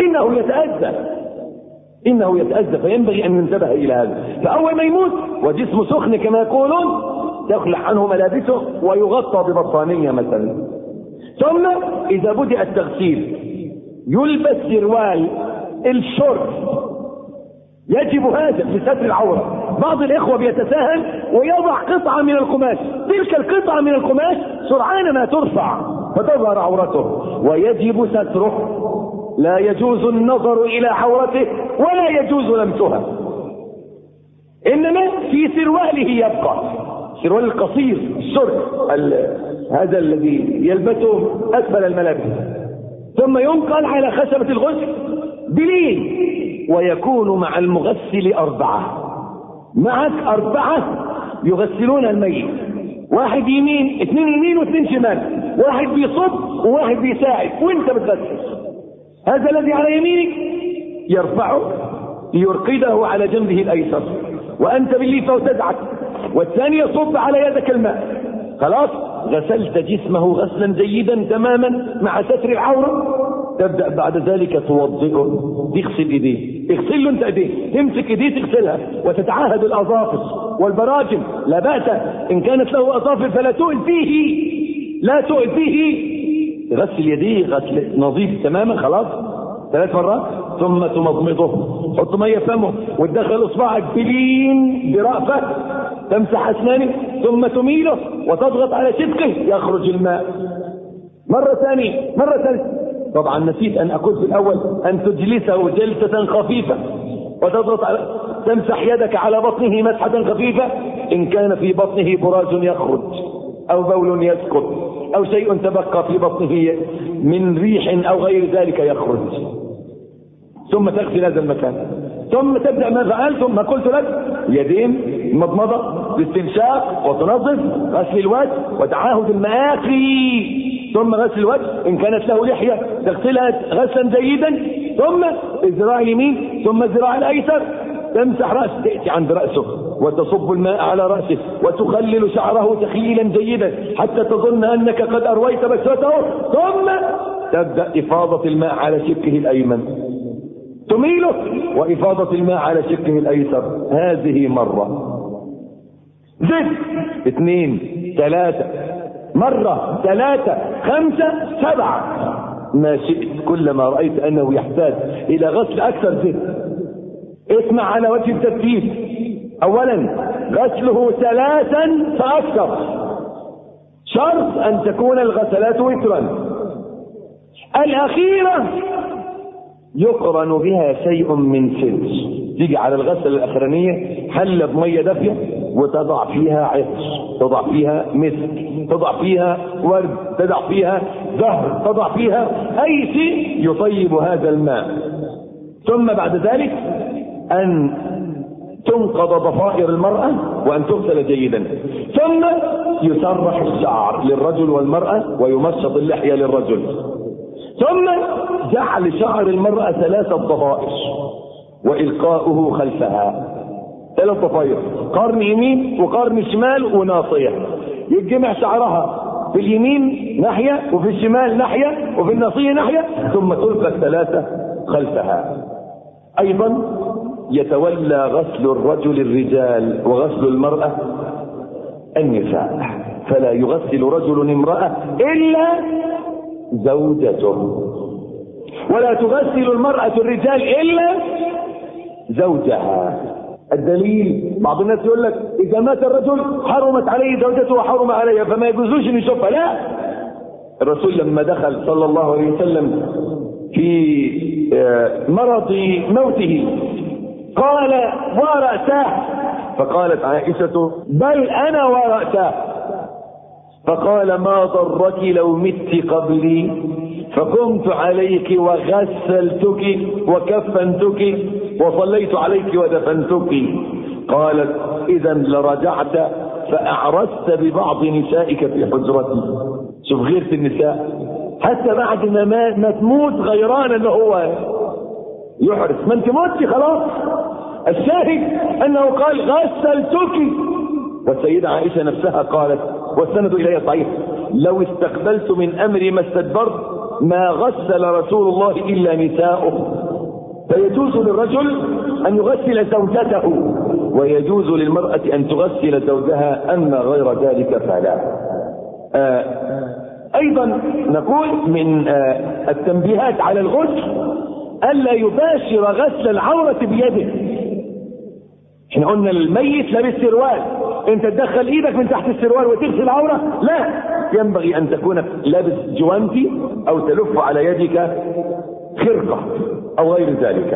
إنه يتأذى، فينبغي أن ننتبه إلى هذا. فأول ما يموت وجسمه سخن كما يقولون تخلع عنه ملابسه ويغطى ببطانية مثلا. ثم إذا بدأ التغسيل يلبس سروال الشرب، يجب هذا لستر العورة. بعض الإخوة بيتساهل ويضع قطعة من القماش، تلك القطعة من القماش سرعان ما ترفع فتظهر عورته، ويجب ستره، لا يجوز النظر إلى عورته ولا يجوز لمسها، إنما في سرواله يبقى، سروال القصير الشرب هذا الذي يلبسه أسفل الملابس، ثم ينقل على خشبة الغسل بلين، ويكون مع المغسل 4. معك 4 يغسلون الميت، 1 يمين، 2 يمين و2 شمال، 1 بيصب و1 بيساعد وانت بتغسل. هذا الذي على يمينك يرفعه ليرقده على جنبه الأيسر وأنت بالليفة وتدعك، والثاني يصب على يدك الماء. خلاص غسلت جسمه غسلا جيدا تماما مع ستر العورة. تبدأ بعد ذلك توضئه، تغسل ايديه، اغسل له انت ايديه، تمسك ايديه تغسلها، وتتعاهد الاظافر والبراجم، لا بأس ان كانت له اظافر فلا تؤذيه، لا تؤذيه. غسل يديه غسل نظيف تماما، خلاص 3 مرات، ثم تمضمضه، حط ميه فمه وتدخل اصبعك بلين برأفة، تمسح اسنانه، ثم تميله وتضغط على شدقه يخرج الماء. مرة ثانية، مرة ثالثة. طبعا نسيت أن أقول في الأول أن تجلسه جلسة خفيفة وتضغط على، تمسح يدك على بطنه مسحة خفيفة. إن كان في بطنه براز يخرج أو بول يسقط أو شيء تبقى في بطنه من ريح أو غير ذلك يخرج، ثم تغسل هذا المكان، ثم تبدأ ما فعلتم ما قلت لك: يدين، مضمضة، باستنشاق، وتنظف، غسل الوجه وتعاهد المآكل، ثم غسل الوجه إن كانت له لحية تغسلها غسلا جيدا، ثم الذراع اليمين ثم الذراع الأيسر، تمسح رأسه، تأتي عند رأسه وتصب الماء على رأسه وتخلل شعره تخليلا جيدا حتى تظن أنك قد أرويت بشرته، ثم تبدأ إفاضة الماء على شقه الأيمن، تميله وإفاضة الماء على شقه الأيسر. هذه مرة. زد 2 3 مرة 3 5 7 ما شئت. كلما رأيت أنه يحتاج إلى غسل أكثر زد. اسمع على وجه الترتيب: أولا غسله 3 فأكثر، شرط أن تكون الغسلات وترا. الأخيرة يقرن بها شيء من سدس، تيجي على الغسل الأخرانية حلة بمية دافية وتضع فيها عطر، تضع فيها مسك، تضع فيها ورد، تضع فيها زهر، تضع فيها أي شيء يطيب هذا الماء. ثم بعد ذلك أن تنقض ضفائر المرأة وأن تغسل جيدا، ثم يسرح الشعر للرجل والمرأة ويمشط اللحية للرجل، ثم جعل شعر المرأة 3 ضفائر وإلقاؤه خلفها. 3 ضفائر، قرن يمين وقرن شمال وناصية، يتجمع شعرها في اليمين ناحية وفي الشمال ناحية وفي الناصية ناحية، ثم تلقى 3 خلفها. أيضا يتولى غسل الرجل الرجال وغسل المرأة النساء، فلا يغسل رجل امرأة إلا زوجته، ولا تغسل المرأة الرجال إلا زوجها. الدليل: بعض الناس يقول لك إذا مات الرجل حرمت عليه زوجته وحرم عليها فما يجوزوش أن يشوفها. لا، الرسول لما دخل صلى الله عليه وسلم في مرض موته قال: ورأساه، فقالت عائشة: بل أنا ورأساه. فقال: ما ضرك لو مت قبلي فقمت عليك وغسلتك وكفنتك وصليت عليك ودفنتك. قالت: إذا لرجعت فأعرست ببعض نسائك في حجرتي. شوف غيرة النساء، حتى بعد ما تموت غيران انه هو يحرس، ما انت موتي خلاص. الشاهد انه قال: غسلتك. والسيدة عائشة نفسها قالت، والسند إليها صحيح: لو استقبلت من أمري ما استدبرت ما غسل رسول الله إلا نساؤه. فيجوز للرجل أن يغسل زوجته ويجوز للمرأة أن تغسل زوجها، أما غير ذلك فلا. أيضا نقول من التنبيهات على الغسل ألا يباشر غسل العورة بيده. احنا قلنا الميت لابس سروال، انت تدخل ايدك من تحت السروال وتغسل العورة؟ لا، ينبغي ان تكون لابس جوانتي او تلف على يدك خرقة او غير ذلك.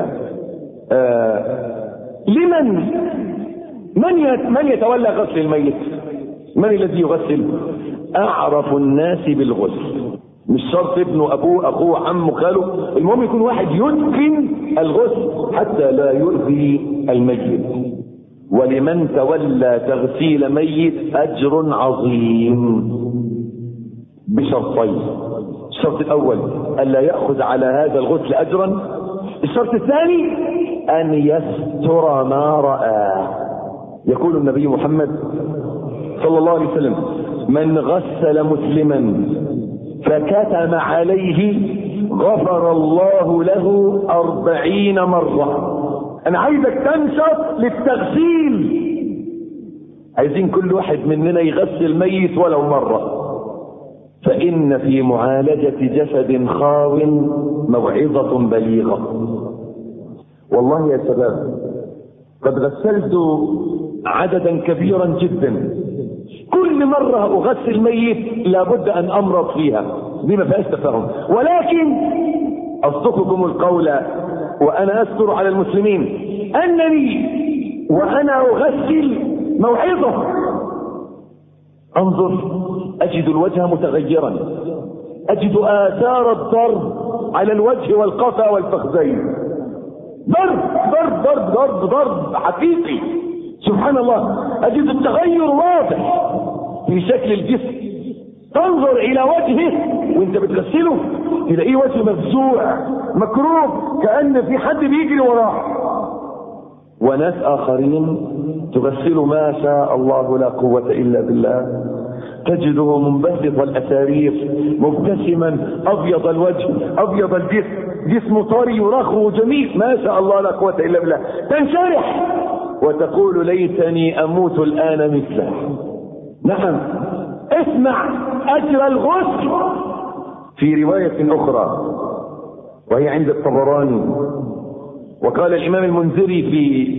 من يتولى غسل الميت؟ من الذي يغسل؟ اعرف الناس بالغسل، مش شرط ابنه، ابوه، اخوه، عمه، خاله، المهم يكون واحد يتقن الغسل حتى لا يؤذي الميت. ولمن تولى تغسيل ميت اجر عظيم بشرطين: الشرط الاول الا ياخذ على هذا الغسل اجرا، الشرط الثاني ان يستر ما راى. يقول النبي محمد صلى الله عليه وسلم: من غسل مسلما فكتم عليه غفر الله له 40 مرة. انا عايزك تنشط للتغسيل، عايزين كل واحد مننا يغسل ميت ولو مرة. فإن في معالجة جسد خاو موعظة بليغة. والله يا شباب قد غسلت عددا كبيرا جدا كل مرة أغسل ميت لابد أن أمرض فيها، دي ما فيهاش تفاهم. ولكن أصدقكم القول وأنا أستر على المسلمين أنني وأنا أغسل موعظة، أنظر أجد الوجه متغيرا، أجد آثار الضرب على الوجه والقفا والفخذين، ضرب ضرب ضرب ضرب ضرب حقيقي، سبحان الله. أجد التغير واضح في شكل الجسم، تنظر إلى وجهه وانت بتغسله تلاقيه وجه مفزوع مكروب كأن في حد بيجري وراه. وناس آخرين تغسل ما شاء الله لا قوة إلا بالله، تجده منبسط الأسارير مبتسما أبيض الوجه أبيض الجسم، جسمه طري ورخو جميل ما شاء الله لا قوة إلا بالله، تنشرح وتقول ليتني أموت الآن مثله. نعم، اسمع أجر الغسل في رواية أخرى وهي عند الطبراني، وقال الإمام المنذري في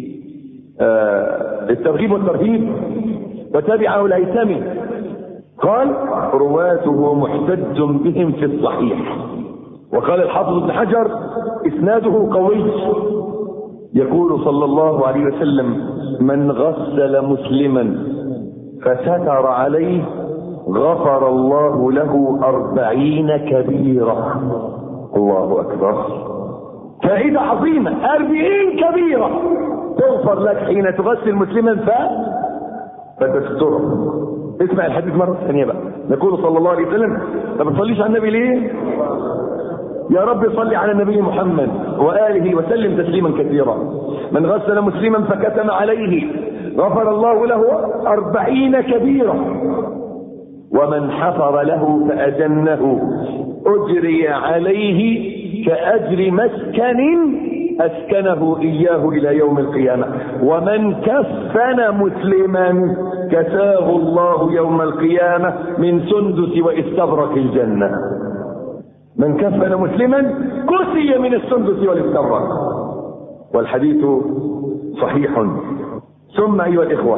الترغيب والترهيب وتابعه الهيثمي قال رواته محتج بهم في الصحيح. وقال الحافظ ابن حجر إسناده قوي، يقول صلى الله عليه وسلم من غسل مسلما فستر عليه غفر الله له 40 كبيرة. الله أكبر، فائدة عظيمة، 40 كبيرة تغفر لك حين تغسل مسلما فتستره. اسمع الحديث مرة ثانية بقى، يقول صلى الله عليه وسلم ما بتصليش على النبي ليه؟ يا رب صل على النبي محمد وآله وسلم تسليما كثيرا. من غسل مسلما فكتم عليه غفر الله له 40 كبيرة، ومن حفر له فأجنه أجري عليه كأجر مسكن أسكنه إياه إلى يوم القيامة، ومن كفن مسلما كساه الله يوم القيامة من سندس واستبرق الجنة. من كفن مسلما كسي من السندس والاستبرق، والحديث صحيح. ثم أيها الإخوة،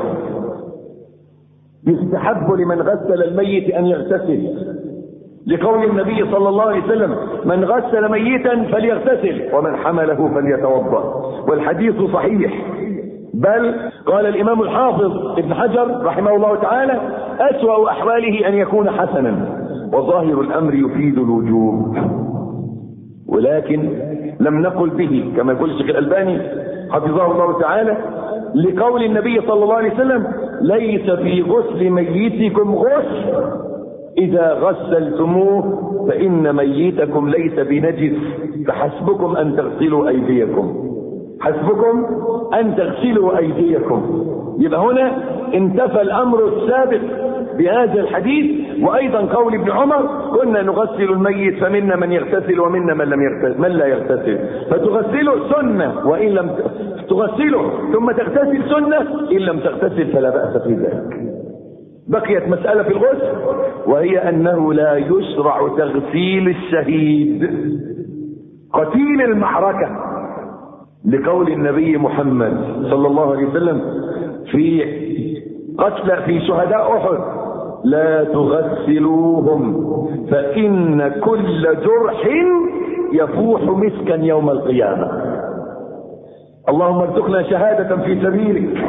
يستحب لمن غسل الميت أن يغتسل، لقول النبي صلى الله عليه وسلم من غسل ميتا فليغتسل ومن حمله فليتوضأ، والحديث صحيح. بل قال الإمام الحافظ ابن حجر رحمه الله تعالى أسوأ أحواله أن يكون حسنا، وظاهر الأمر يفيد الوجوب، ولكن لم نقل به كما يقول الشيخ الألباني حفظه الله تعالى، لقول النبي صلى الله عليه وسلم ليس في غسل ميتكم غسل إذا غسلتموه فإن ميتكم ليس بنجس فحسبكم أن تغسلوا أيديكم، حسبكم أن تغسلوا أيديكم. يبقى هنا انتفى الأمر السابق بهذا الحديث. وأيضا قول ابن عمر كنا نغسل الميت فمنا من يغتسل ومنا من لا يغتسل، فتغسله سنة وإن لم تغسله ثم تغتسل سنة، إن لم تغتسل فلا بأس في ذلك. بقيت مسألة في الغسل وهي أنه لا يشرع تغسيل الشهيد قتيل المعركة، لقول النبي محمد صلى الله عليه وسلم في شهداء أحد لا تغسلوهم فإن كل جرح يفوح مسكا يوم القيامة. اللهم ارزقنا شهادة في سبيلك.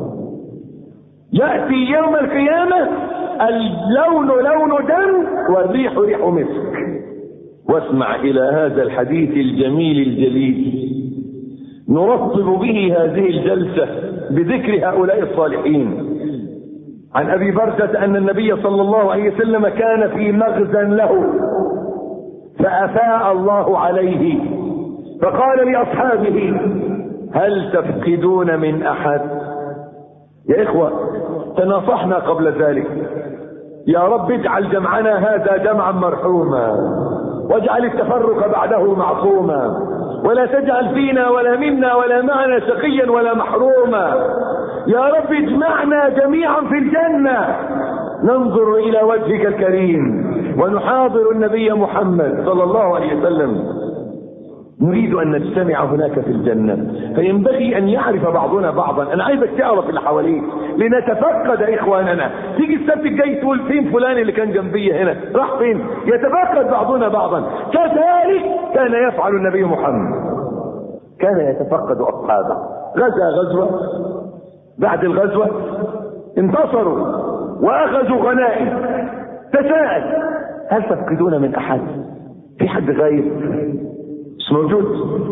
يأتي يوم القيامة اللون لون دم والريح ريح مسك. واسمع إلى هذا الحديث الجميل الجليل نرطب به هذه الجلسة بذكر هؤلاء الصالحين. عن أبي برزة أن النبي صلى الله عليه وسلم كان في مغزى له فأفاء الله عليه فقال لأصحابه هل تفقدون من أحد؟ يا إخوة تناصحنا قبل ذلك، يا رب اجعل جمعنا هذا جمعا مرحوما واجعل التفرق بعده معصوما، ولا تجعل فينا ولا منا ولا معنا شقيا ولا محروما. يا رب اجمعنا جميعا في الجنة ننظر إلى وجهك الكريم ونحاضر النبي محمد صلى الله عليه وسلم. نريد أن نجتمع هناك في الجنة، فينبغي أن يعرف بعضنا بعضا. أنا عايزك تعرف اللي حواليك لنتفقد إخواننا. تيجي السبت الجاي تقول فين فلان اللي كان جنبي هنا، راح فين؟ يتفقد بعضنا بعضا. كذلك كان يفعل النبي محمد، كان يتفقد أصحابه. غزا غزوة، بعد الغزوة انتصروا وأخذوا غنائم. تساءل هل تفقدون من أحد؟ في حد غايب مش موجود؟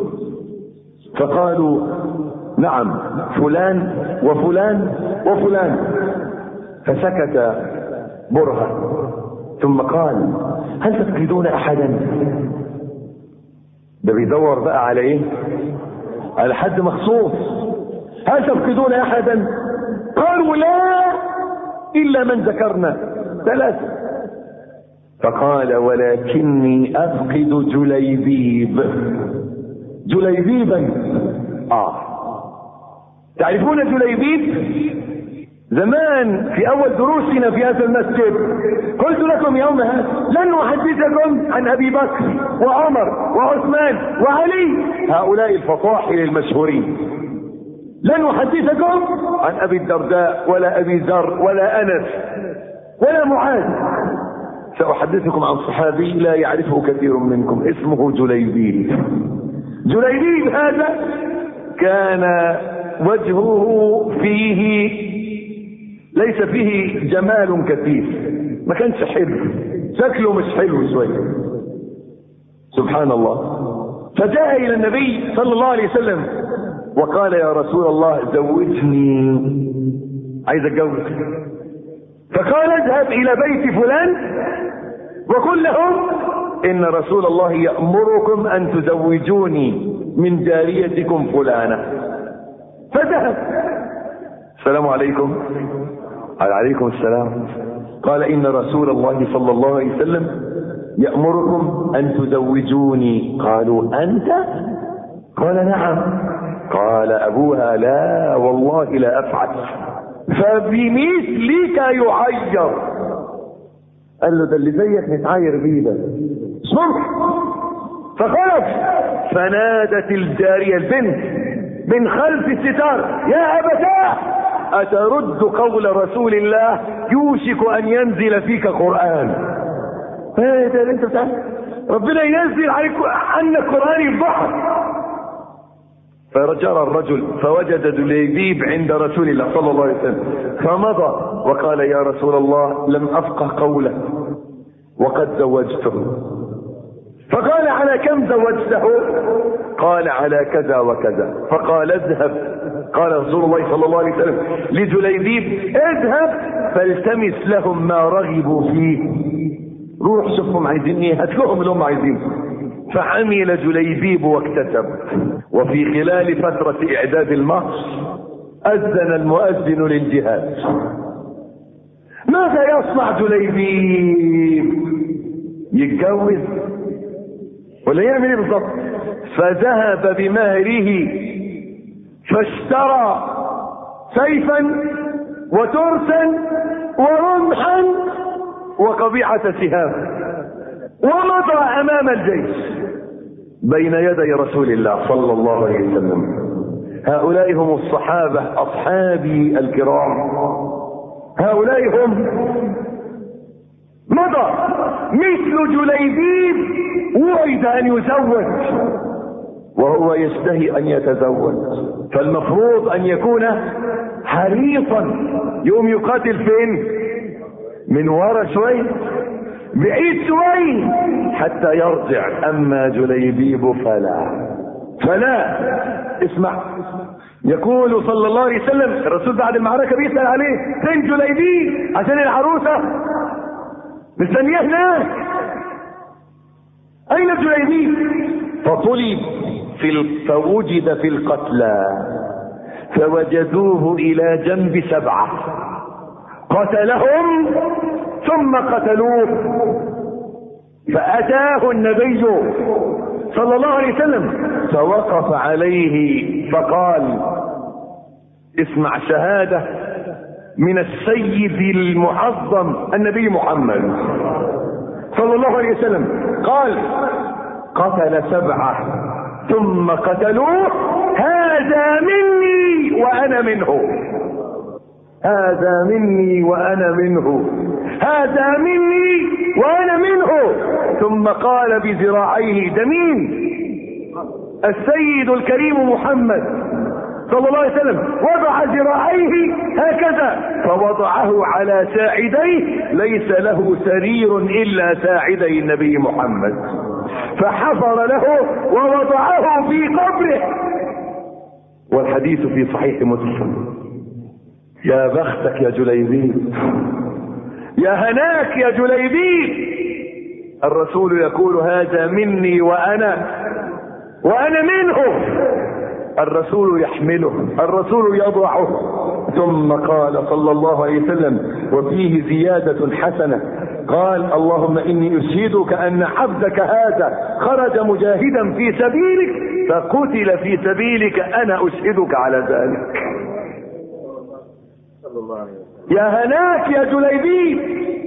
فقالوا نعم فلان وفلان وفلان. فسكت برهة ثم قال هل تفقدون أحدا؟ ده بيدور بقى على ايه؟ على حد مخصوص. هل تفقدون أحدا؟ قالوا لا إلا من ذكرنا، ثلاثة. فقال ولكني أفقد جليبيب. جليبيبا تعرفون جليبيب؟ زمان في أول دروسنا في هذا المسجد قلت لكم يوم هذا لن أحدثكم عن أبي بكر وعمر وعثمان وعلي، هؤلاء الفطاحل المشهورين. لن أحدثكم عن أبي الدرداء ولا أبي ذر ولا أنس ولا معاذ. سأحدثكم عن صحابي لا يعرفه كثير منكم، اسمه جليبيب. جليبيب هذا كان وجهه فيه ليس فيه جمال كثير، ما كانش حلو، شكله مش حلو شوية، سبحان الله. فجاء إلى النبي صلى الله عليه وسلم وقال يا رسول الله زوجني، عايز اتجوز. فقال اذهب إلى بيت فلان وقل لهم إن رسول الله يأمركم أن تزوجوني من جاريتكم فلانة. فذهب. السلام عليكم. قال عليكم السلام. قال إن رسول الله صلى الله عليه وسلم يأمركم أن تزوجوني. قالوا أنت؟ قال نعم. قال أبوها لا والله لا أفعل، فبمثلك يعير. قال له ده اللي زيك نتعاير بيه ده صرف. فخرج فنادت الجارية البنت من خلف الستار يا أبتاه أترد قول رسول الله يوشك أن ينزل فيك قرآن. ايه ده اللي انت بتاع ربنا ينزل عليك عنك قرآن يفضحك. فرجع الرجل فوجد جليبيب عند رسول الله صلى الله عليه وسلم فمضى وقال يا رسول الله لم أفقه قوله وقد زوجته. فقال على كم زوجته؟ قال على كذا وكذا. فقال اذهب. قال رسول الله صلى الله عليه وسلم لجليبيب اذهب فالتمس لهم ما رغبوا فيه، روح شوفهم عايزين ايه هات لهم اللي هم عايزينه. فعمل جليبيب واكتسب. وفي خلال فترة اعداد المهر اذن المؤذن للجهاد. ماذا يصنع جليبيب؟ يتجوز ولا يعمل ايه بالضبط؟ فذهب بمهره فاشترى سيفا وترسا ورمحا وقبيعة سهام ومضى امام الجيش بين يدي رسول الله صلى الله عليه وسلم. هؤلاء هم الصحابة اصحابي الكرام، هؤلاء هم. مضى مثل جليبيب وعد ان يزوج وهو يشتهي ان يتزوج، فالمفروض ان يكون حريصا. يوم يقاتل فين؟ من ورا شوي، بعيد شوي حتى يرجع. اما جليبيب فلا. اسمع، يقول صلى الله عليه وسلم الرسول بعد المعركة بيسأل عليه فين جليبيب عشان العروسة مستنيه هناك، اين جليبيب؟ فطلب فوجد في القتلى فوجدوه الى جنب 7 قتلهم ثم قتلوه. فاتاه النبي صلى الله عليه وسلم فوقف عليه فقال اسمع شهادة من السيد المعظم النبي محمد صلى الله عليه وسلم. قال قتل 7 ثم قتلوه. هذا مني وأنا منه، هذا مني وأنا منه، هذا مني وأنا منه. ثم قال بذراعيه: ده مين؟ السيد الكريم محمد صلى الله عليه وسلم وضع ذراعيه هكذا فوضعه على ساعديه، ليس له سرير إلا ساعدي النبي محمد، فحفر له ووضعه في قبره. والحديث في صحيح مسلم. يا بختك يا جليبيب، يا هناك يا جليبيب. الرسول يقول: هذا مني وأنا منه. الرسول يحمله، الرسول يضعه. ثم قال صلى الله عليه وسلم، وفيه زيادة حسنة، قال: اللهم إني أشهدك أن عبدك هذا خرج مجاهدا في سبيلك فقتل في سبيلك، أنا أشهدك على ذلك. يا هناك يا جليبيب.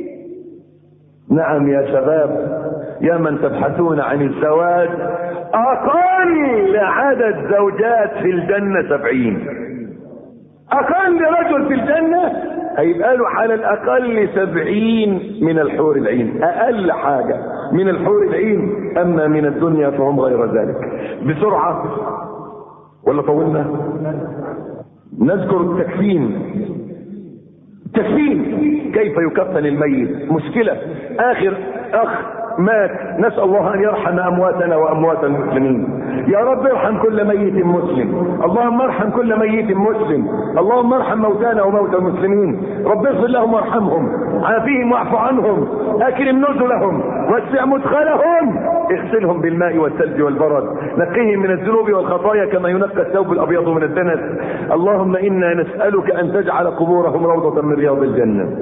نعم يا شباب، يا من تبحثون عن الزواج، أقل عدد زوجات في الجنة 70. أقل رجل في الجنة هيبقى له على الأقل 70 من الحور العين، أقل حاجة من الحور العين. أما من الدنيا فهم غير ذلك. بسرعة ولا طولنا؟ نذكر التكفين. تكفين، كيف يكفن الميت؟ مشكلة. آخر أخ مات، نسأل الله أن يرحم أمواتنا وأموات المسلمين. يا رب ارحم كل ميت مسلم، اللهم ارحم كل ميت مسلم، اللهم ارحم موتانا وموتى المسلمين. رب اغفر لهم وارحمهم، عافيهم واعف عنهم، أكرم نزلهم، وسع مدخلهم، اغسلهم بالماء والثلج والبرد، نقهم من الذنوب والخطايا كما ينقى الثوب الأبيض من الدنس. اللهم إنا نسألك أن تجعل قبورهم روضة من رياض الجنة.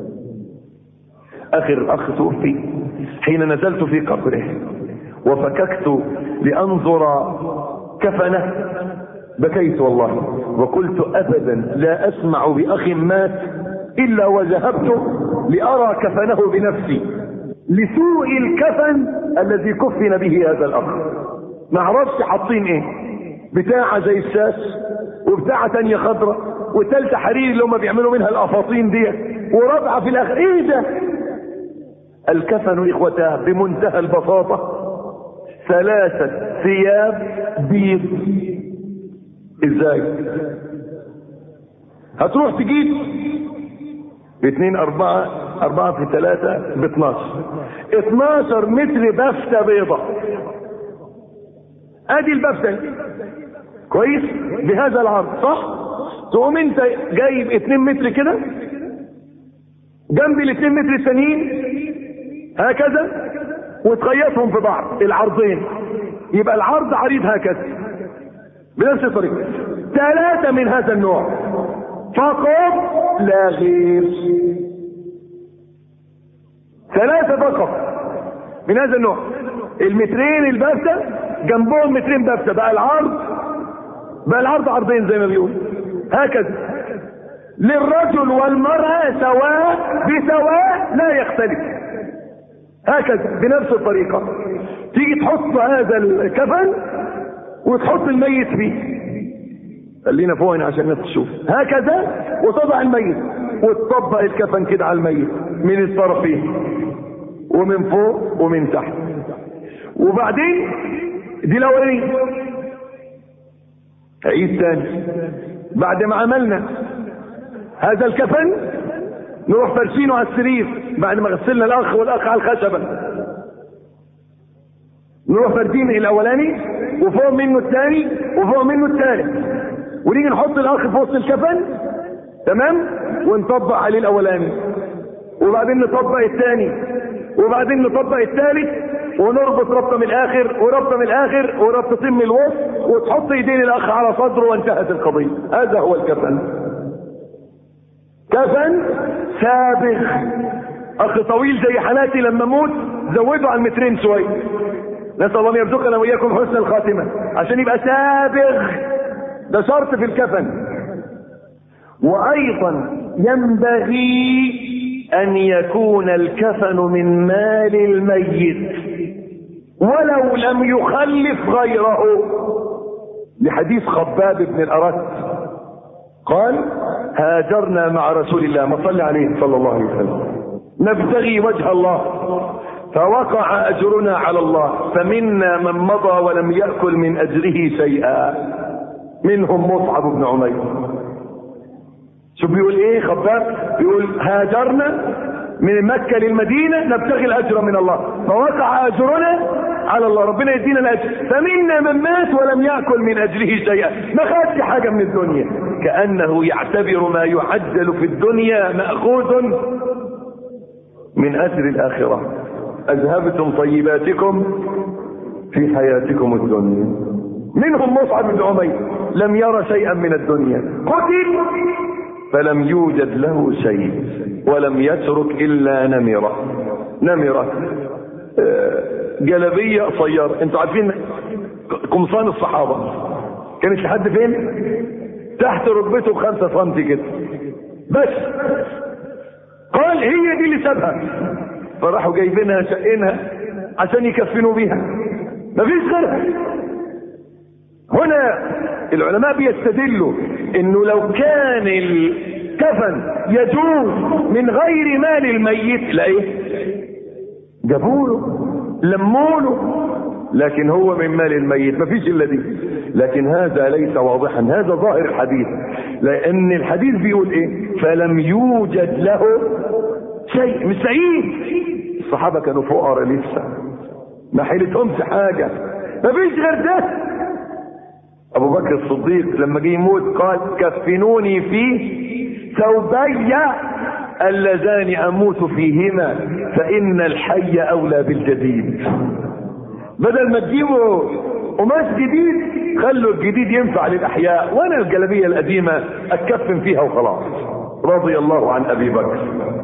آخر أخ توفي حين نزلت في قبره وفككت لأنظر كفنه، بكيت والله وقلت: أبدا لا أسمع بأخ مات إلا وذهبت لأرى كفنه بنفسي، لسوء الكفن الذي كفن به هذا الأخ. ما عرفش حاطين ايه، بتاعة زي الشاش وبتاعة تانية خضرة وتالتة حرير اللي هم بيعملوا منها الأفاطين دي، ورابعة في الآخر. ايه ده؟ الكفن إخوتها بمنتهى البساطة 3 ثياب بيض. ازاي؟ هتروح تجيب 2 4 في 3 12 متر بفتة بيضة. ادي البفتة كويس بهذا العرض، صح؟ تقوم انت جايب 2 متر كده جنب ال2 متر التانيين هكذا وتخيطهم في بعض العرضين، يبقى العرض عريض هكذا بنفس الطريقة. 3 من هذا النوع فقط لا غير، 3 فقط من هذا النوع. المترين البفتة جنبهم مترين بفتة، بقى العرض عرضين زي ما بيقول هكذا. للرجل والمرأة سواء بسواء لا يختلف، هكذا بنفس الطريقة. تيجي تحط هذا الكفن وتحط الميت فيه، خلينا فوق هنا عشان الناس تشوف، هكذا، وتضع الميت وتطبق الكفن كده على الميت من الطرفين ومن فوق ومن تحت. وبعدين دي الاولانيه، عيد تاني. بعد ما عملنا هذا الكفن نروح فرشينه على السرير، بعد ما غسلنا الاخ والاخ على الخشبه نروح فردين الاولاني وفوق منه الثاني وفوق منه الثالث، ونيجي نحط الاخ في وسط الكفن، تمام، ونطبق عليه الاولاني، وبعدين نطبق الثاني، وبعدين نطبق الثالث، ونربط ربطه من الاخر وربطه من الاخر وربطتين من الوسط، وتحط ايدين الاخ على صدره وانتهت القضيه. هذا هو الكفن. كفن سابغ. اخ طويل زي حالاتي لما اموت زودوا على المترين شويه، نسال الله ان يرزقنا واياكم حسن الخاتمه عشان يبقى سابغ. ده شرط في الكفن. وايضا ينبغي ان يكون الكفن من مال الميت، ولو لم يخلف غيره. لحديث خباب بن الأرت قال هاجرنا مع رسول الله، ما صلى عليه صلى الله عليه وسلم، نبتغي وجه الله فوقع أجرنا على الله، فمنا من مضى ولم يأكل من أجره شيئا، منهم مصعب بن عمير. شو بيقول ايه خباب؟ بيقول هاجرنا من مكة للمدينة نبتغي الأجر من الله، فوقع أجرنا على الله، ربنا يدينا الأجر، فمنا من مات ولم يأكل من أجره شيئا، ما خدش حاجة من الدنيا، كأنه يعتبر ما يعجل في الدنيا مأخوذ من أجر الآخرة. أذهبتم طيباتكم في حياتكم الدنيا. منهم مصعب بن عمير لم يرى شيئا من الدنيا، قتل فلم يوجد له شيء ولم يترك إلا نمرة جلبية قصيرة. انتوا عارفين قمصان الصحابة كانت لحد فين؟ تحت ركبته ب5 سم كده بس. قال هي دي اللي سابها، فراحوا جايبينها شقينها عشان يكفنوا بيها، مفيش غيرها. هنا العلماء بيستدلوا انه لو كان الكفن يجوز من غير مال الميت لا ايه جابوله لموله، لكن هو من مال الميت مفيش الا دي. لكن هذا ليس واضحا، هذا ظاهر الحديث، لان الحديث بيقول ايه؟ فلم يوجد له شيء، مش سعيد. الصحابة كانوا فقراء لسه، ما حيلتهمش حاجة، مفيش غير ده. ابو بكر الصديق لما جه يموت قال كفنوني في ثوبي اللذان اموت فيهما فان الحي اولى بالجديد. بدل ما تجيبوا قماش جديد خلوا الجديد ينفع للاحياء، وانا الجلابيه القديمه اتكفن فيها وخلاص. رضي الله عن ابي بكر.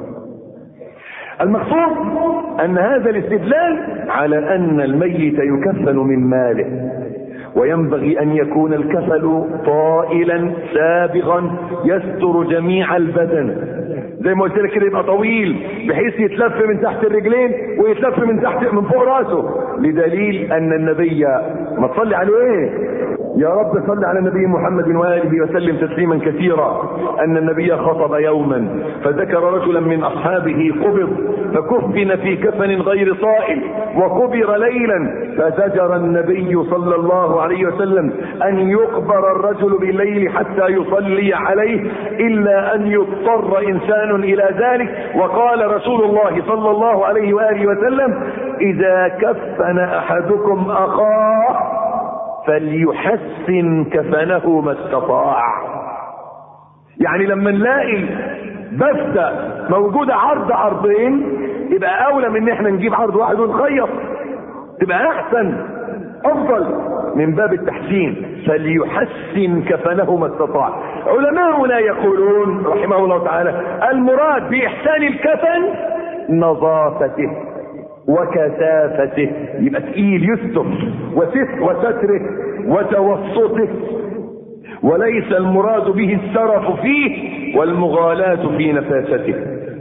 المقصود ان هذا الاستدلال على ان الميت يكفن من ماله، وينبغي ان يكون الكفن طائلا سابغا يستر جميع البدن، زي ما قلت لك كده، يبقى طويل بحيث يتلف من تحت الرجلين ويتلف من فوق راسه، لدليل ان النبي، ما تصلي عليه ايه يا رب، صل على النبي محمد وآله وسلم تسليما كثيرا، ان النبي خطب يوما فذكر رجلا من اصحابه قبض فكفن في كفن غير طائل وقبر ليلا، فزجر النبي صلى الله عليه وسلم ان يقبر الرجل بالليل حتى يصلي عليه الا ان يضطر انسان الى ذلك. وقال رسول الله صلى الله عليه وآله وسلم اذا كفن احدكم اخاه فليحسن كفنه ما استطاع. يعني لما نلاقي بفتة موجودة عرضين يبقى اولى من ان احنا نجيب عرض واحد ونخيط، تبقى احسن افضل من باب التحسين. فليحسن كفنه ما استطاع. علماؤنا يقولون رحمه الله تعالى المراد باحسان الكفن نظافته وكثافته، يبقى تقيل يستر وستره وتوسطه، وليس المراد به السرف فيه والمغالاة في نفاسته.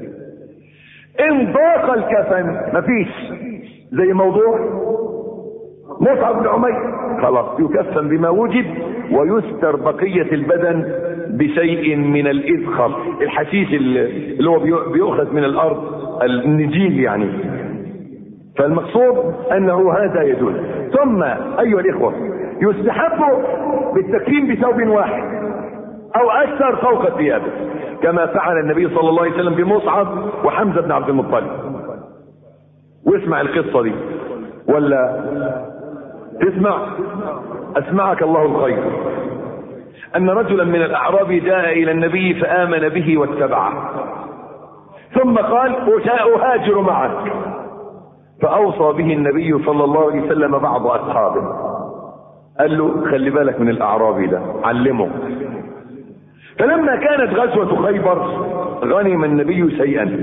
ان ضاق الكفن مفيش، زي موضوع مصعب بن عمير، خلاص يكفن بما وجد ويستر بقية البدن بشيء من الإذخر، الحشيش اللي هو بيؤخذ من الأرض، النجيل يعني. فالمقصود أنه هذا يجوز. ثم أيها الإخوة يستحب بالتكفين بثوب واحد أو أكثر فوق ثيابه، كما فعل النبي صلى الله عليه وسلم بمصعب وحمزة بن عبد المطلب. واسمع القصة دي ولا تسمع؟ أسمعك الله الخير. أن رجلا من الأعراب جاء إلى النبي فآمن به واتبعه، ثم قال أهاجر معك، فأوصى به النبي صلى الله عليه وسلم بعض أصحابه، قال له خلي بالك من الأعرابي ده، علمه. فلما كانت غزوة خيبر غنم النبي شيئا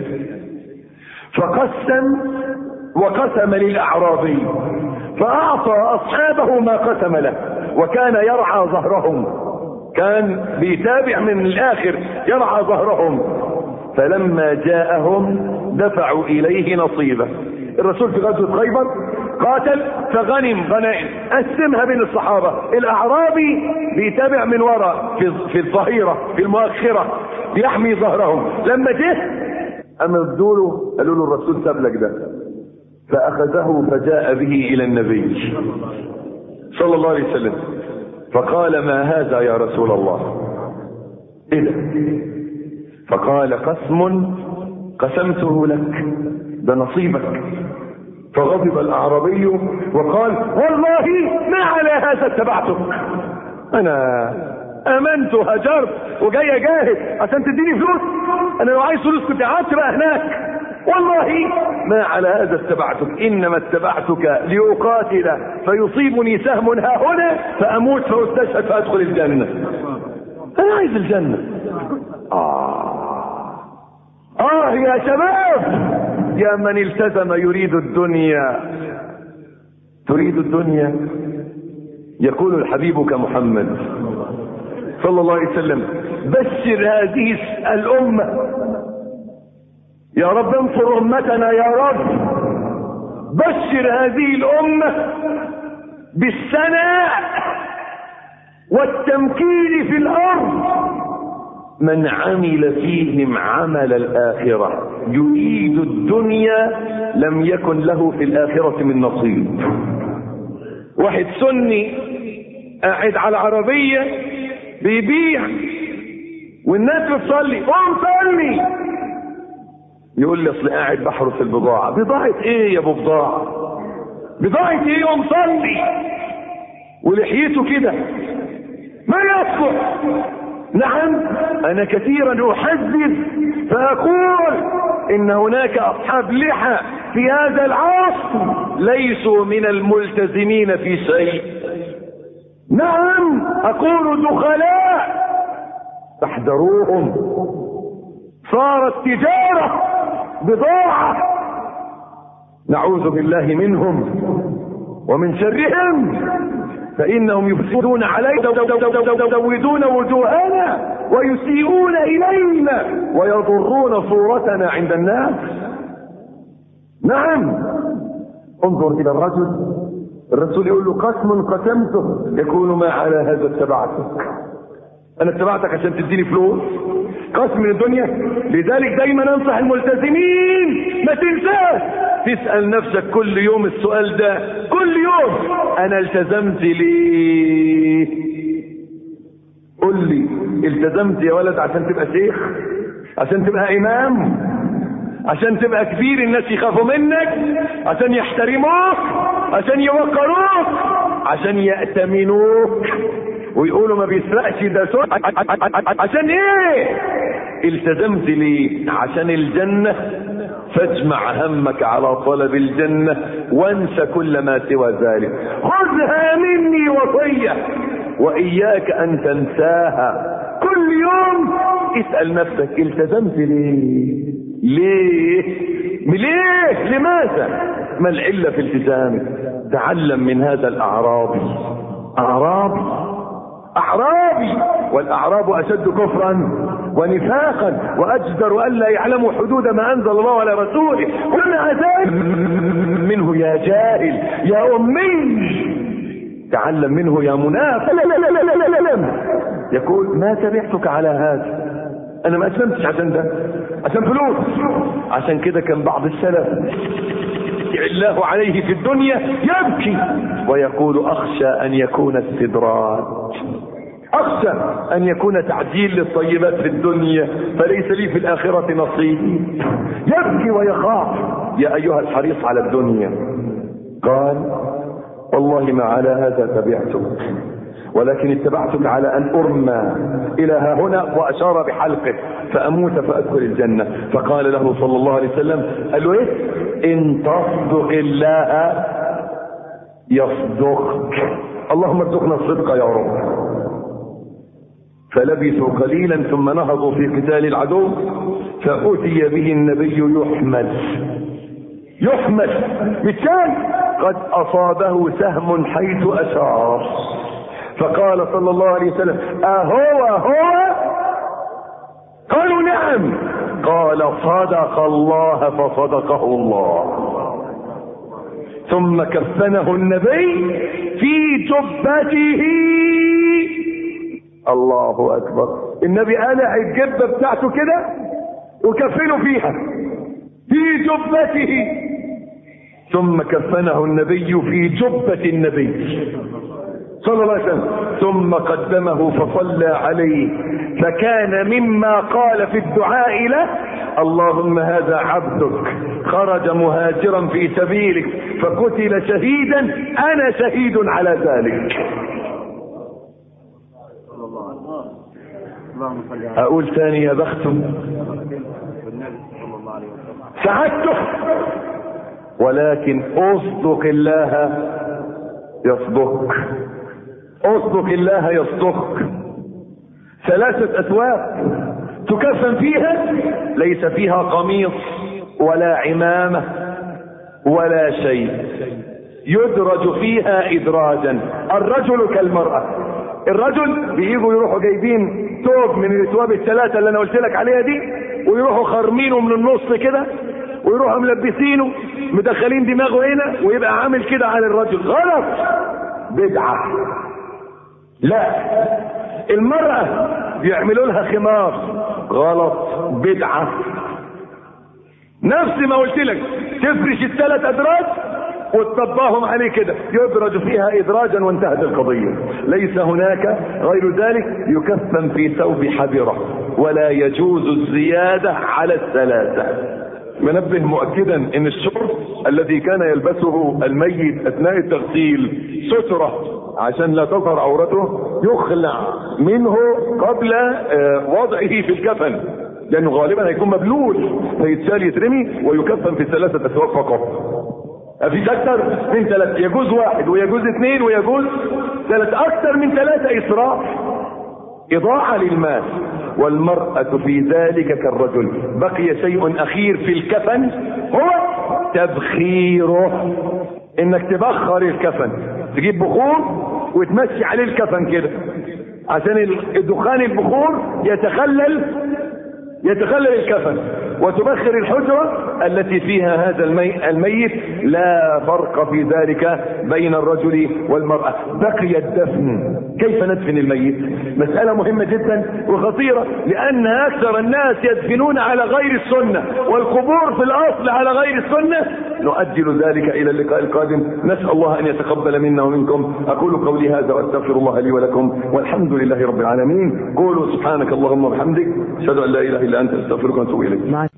وقسم للأعرابي، فأعطى أصحابه ما قسم له، وكان يرعى ظهرهم، كان بيتابع من الآخر يرعى ظهرهم. فلما جاءهم دفعوا إليه نصيبه. الرسول في غزوة خيبر قاتل فغنم غنائم قسمها بين الصحابة. الاعرابي بيتابع من وراء في الظهيرة في المؤخرة بيحمي ظهرهم. لما جه اما ادوله قالوا له الرسول ساب لك ده، فاخذه فجاء به الى النبي صلى الله عليه وسلم فقال ما هذا يا رسول الله؟ ايه ده؟ فقال قسم قسمته لك، ده نصيبك. فغضب الاعرابي وقال والله ما على هذا اتبعتك، انا امنت هجرت وجاي اجاهد عشان تديني فلوس، انا لو عايز فلوس كنت قعدت بقى هناك، والله ما على هذا اتبعتك، انما اتبعتك لاقاتل فيصيبني سهم ها هنا فاموت فاستشهد فادخل الجنه. انا عايز الجنه. يا شباب، يا من التزم يريد الدنيا، تريد الدنيا. يقول الحبيب كمحمد صلى الله عليه وسلم بشر هذه الأمة، يا رب انصر أمتنا يا رب، بشر هذه الأمة بالثناء والتمكين في الأرض من عمل فيهم عمل الآخرة يريد الدنيا لم يكن له في الآخرة من نصيب. واحد سني قاعد على عربية بيبيع والناس بتصلي، قوم صلي، يقول لي اصل قاعد بحرس البضاعة. بضاعة ايه يا ابو بضاعة؟ بضاعة ايه؟ قوم صلي. ولحيته كده ما يسكت. نعم، انا كثيرا احذر فاقول ان هناك اصحاب لحى في هذا العصر ليسوا من الملتزمين في شيء. نعم، اقول دخلاء فاحذروهم، صارت تجارة بضاعة، نعوذ بالله منهم ومن شرهم، فإنهم يفسدون علينا ويزودون وجوهنا ويسيئون إلينا ويضرون صورتنا عند الناس. نعم، انظر إلى الرسول يقول له قسم قسمته، يقول ما على هذا اتبعتك، أنا اتبعتك عشان تديني فلوس، قسم من الدنيا. لذلك دايما انصح الملتزمين ما تنساش تسأل نفسك كل يوم السؤال ده، كل يوم انا التزمت ليه؟ قل لي التزمت يا ولد عشان تبقى شيخ، عشان تبقى امام، عشان تبقى كبير الناس يخافوا منك، عشان يحترموك، عشان يوقروك، عشان يأتمنوك ويقولوا ما بيسرقش ده سوء؟ عشان ايه التزمت ليه؟ عشان الجنة، فاجمع همك على طلب الجنة وانسى كل ما سوى ذلك. خذها مني وصية واياك ان تنساها. كل يوم اسأل نفسك التزمت ليه؟ ليه؟ لماذا؟ ما العلة في التزامك؟ تعلم من هذا الاعرابي. اعرابي، والاعراب اشد كفرا ونفاقا واجدر الا يعلموا حدود ما انزل الله على رسوله، ومع ذلك منه يا جاهل يا امي، تعلم منه يا منافق. لا. يقول ما تبعتك على هذا، انا ما اسلمتش عشان ده، عشان فلوس. عشان كده كان بعض السلف الله عليه في الدنيا يبكي ويقول اخشى ان يكون استدراج، اخشى ان يكون تعجيل للطيبات في الدنيا فليس لي في الاخرة نصيب. يبكي ويخاف. يا ايها الحريص على الدنيا، قال والله ما على هذا تبعتك، ولكن اتبعتك على ان ارمى الى ها هنا، واشار بحلقه فاموت فادخل الجنة. فقال له صلى الله عليه وسلم، قال له ايه؟ ان تصدق الله يصدقك، اللهم ارزقنا الصدق يا رب. فلبثوا قليلا ثم نهضوا في قتال العدو، فأتي به النبي يحمل بالشام، قد أصابه سهم حيث أشار. فقال صلى الله عليه وسلم أهو؟ قالوا نعم. قال صدق الله فصدقه الله. ثم كفنه النبي في جبته. الله اكبر. النبي قلع الجبه بتاعته كده وكفنه فيها في جبته. ثم كفنه النبي في جبة النبي صلى الله عليه وسلم، ثم قدمه فصلى عليه، فكان مما قال في الدعاء له: اللهم هذا عبدك خرج مهاجرا في سبيلك فقتل شهيدا، انا شهيد على ذلك. اقول ثاني: يا بخته سعدته، ولكن اصدق الله يصدق، اصدق الله يصدق. 3 أثواب تكفن فيها، ليس فيها قميص ولا عمامة ولا شيء، يدرج فيها إدراجا. الرجل كالمرأة. الرجل بييجوا يروحوا جايبين ثوب من الثواب ال3 اللي انا قلت لك عليها دي، ويروحوا خارمينه من النص كده، ويروحوا ملبسينه مدخلين دماغه هنا، ويبقى عامل كده على الرجل. غلط، بدعة. لا، المرأة بيعملوا لها خمار. غلط، بدعة. نفس ما قلت لك، تفرش ال3 أدراج وتطبقهم عليه كده، يدرج فيها إدراجا وانتهت القضية. ليس هناك غير ذلك. يكفن في ثوب حبرة، ولا يجوز الزيادة على 3. منبه مؤكدا ان الشرب الذي كان يلبسه الميت اثناء التغسيل سترة عشان لا تظهر عورته، يخلع منه قبل وضعه في الكفن، لانه غالبا هيكون مبلول، فيتشال يترمي ويكفن في 3 أثواب فقط. مفيش اكتر من 3. يجوز 1 ويجوز 2 ويجوز 3. اكتر من 3 اسراف، اضاعة للمال. والمرأة في ذلك كالرجل. بقي شيء اخير في الكفن، هو تبخيره. انك تبخر الكفن، تجيب بخور وتمشي عليه الكفن كده، عشان الدخان البخور يتخلل الكفن، وتبخر الحجرة التي فيها هذا الميت. لا فرق في ذلك بين الرجل والمرأة. بقي الدفن. كيف ندفن الميت؟ مسألة مهمة جدا وخطيرة، لأن أكثر الناس يدفنون على غير السنة، والقبور في الأصل على غير السنة. نؤجل ذلك إلى اللقاء القادم. نسأل الله أن يتقبل منا ومنكم. أقول قولي هذا وأستغفر الله لي ولكم، والحمد لله رب العالمين. قولوا سبحانك اللهم وبحمدك، أشهد أن لا إله إلا أنت، أستغفرك وأتوب إليك.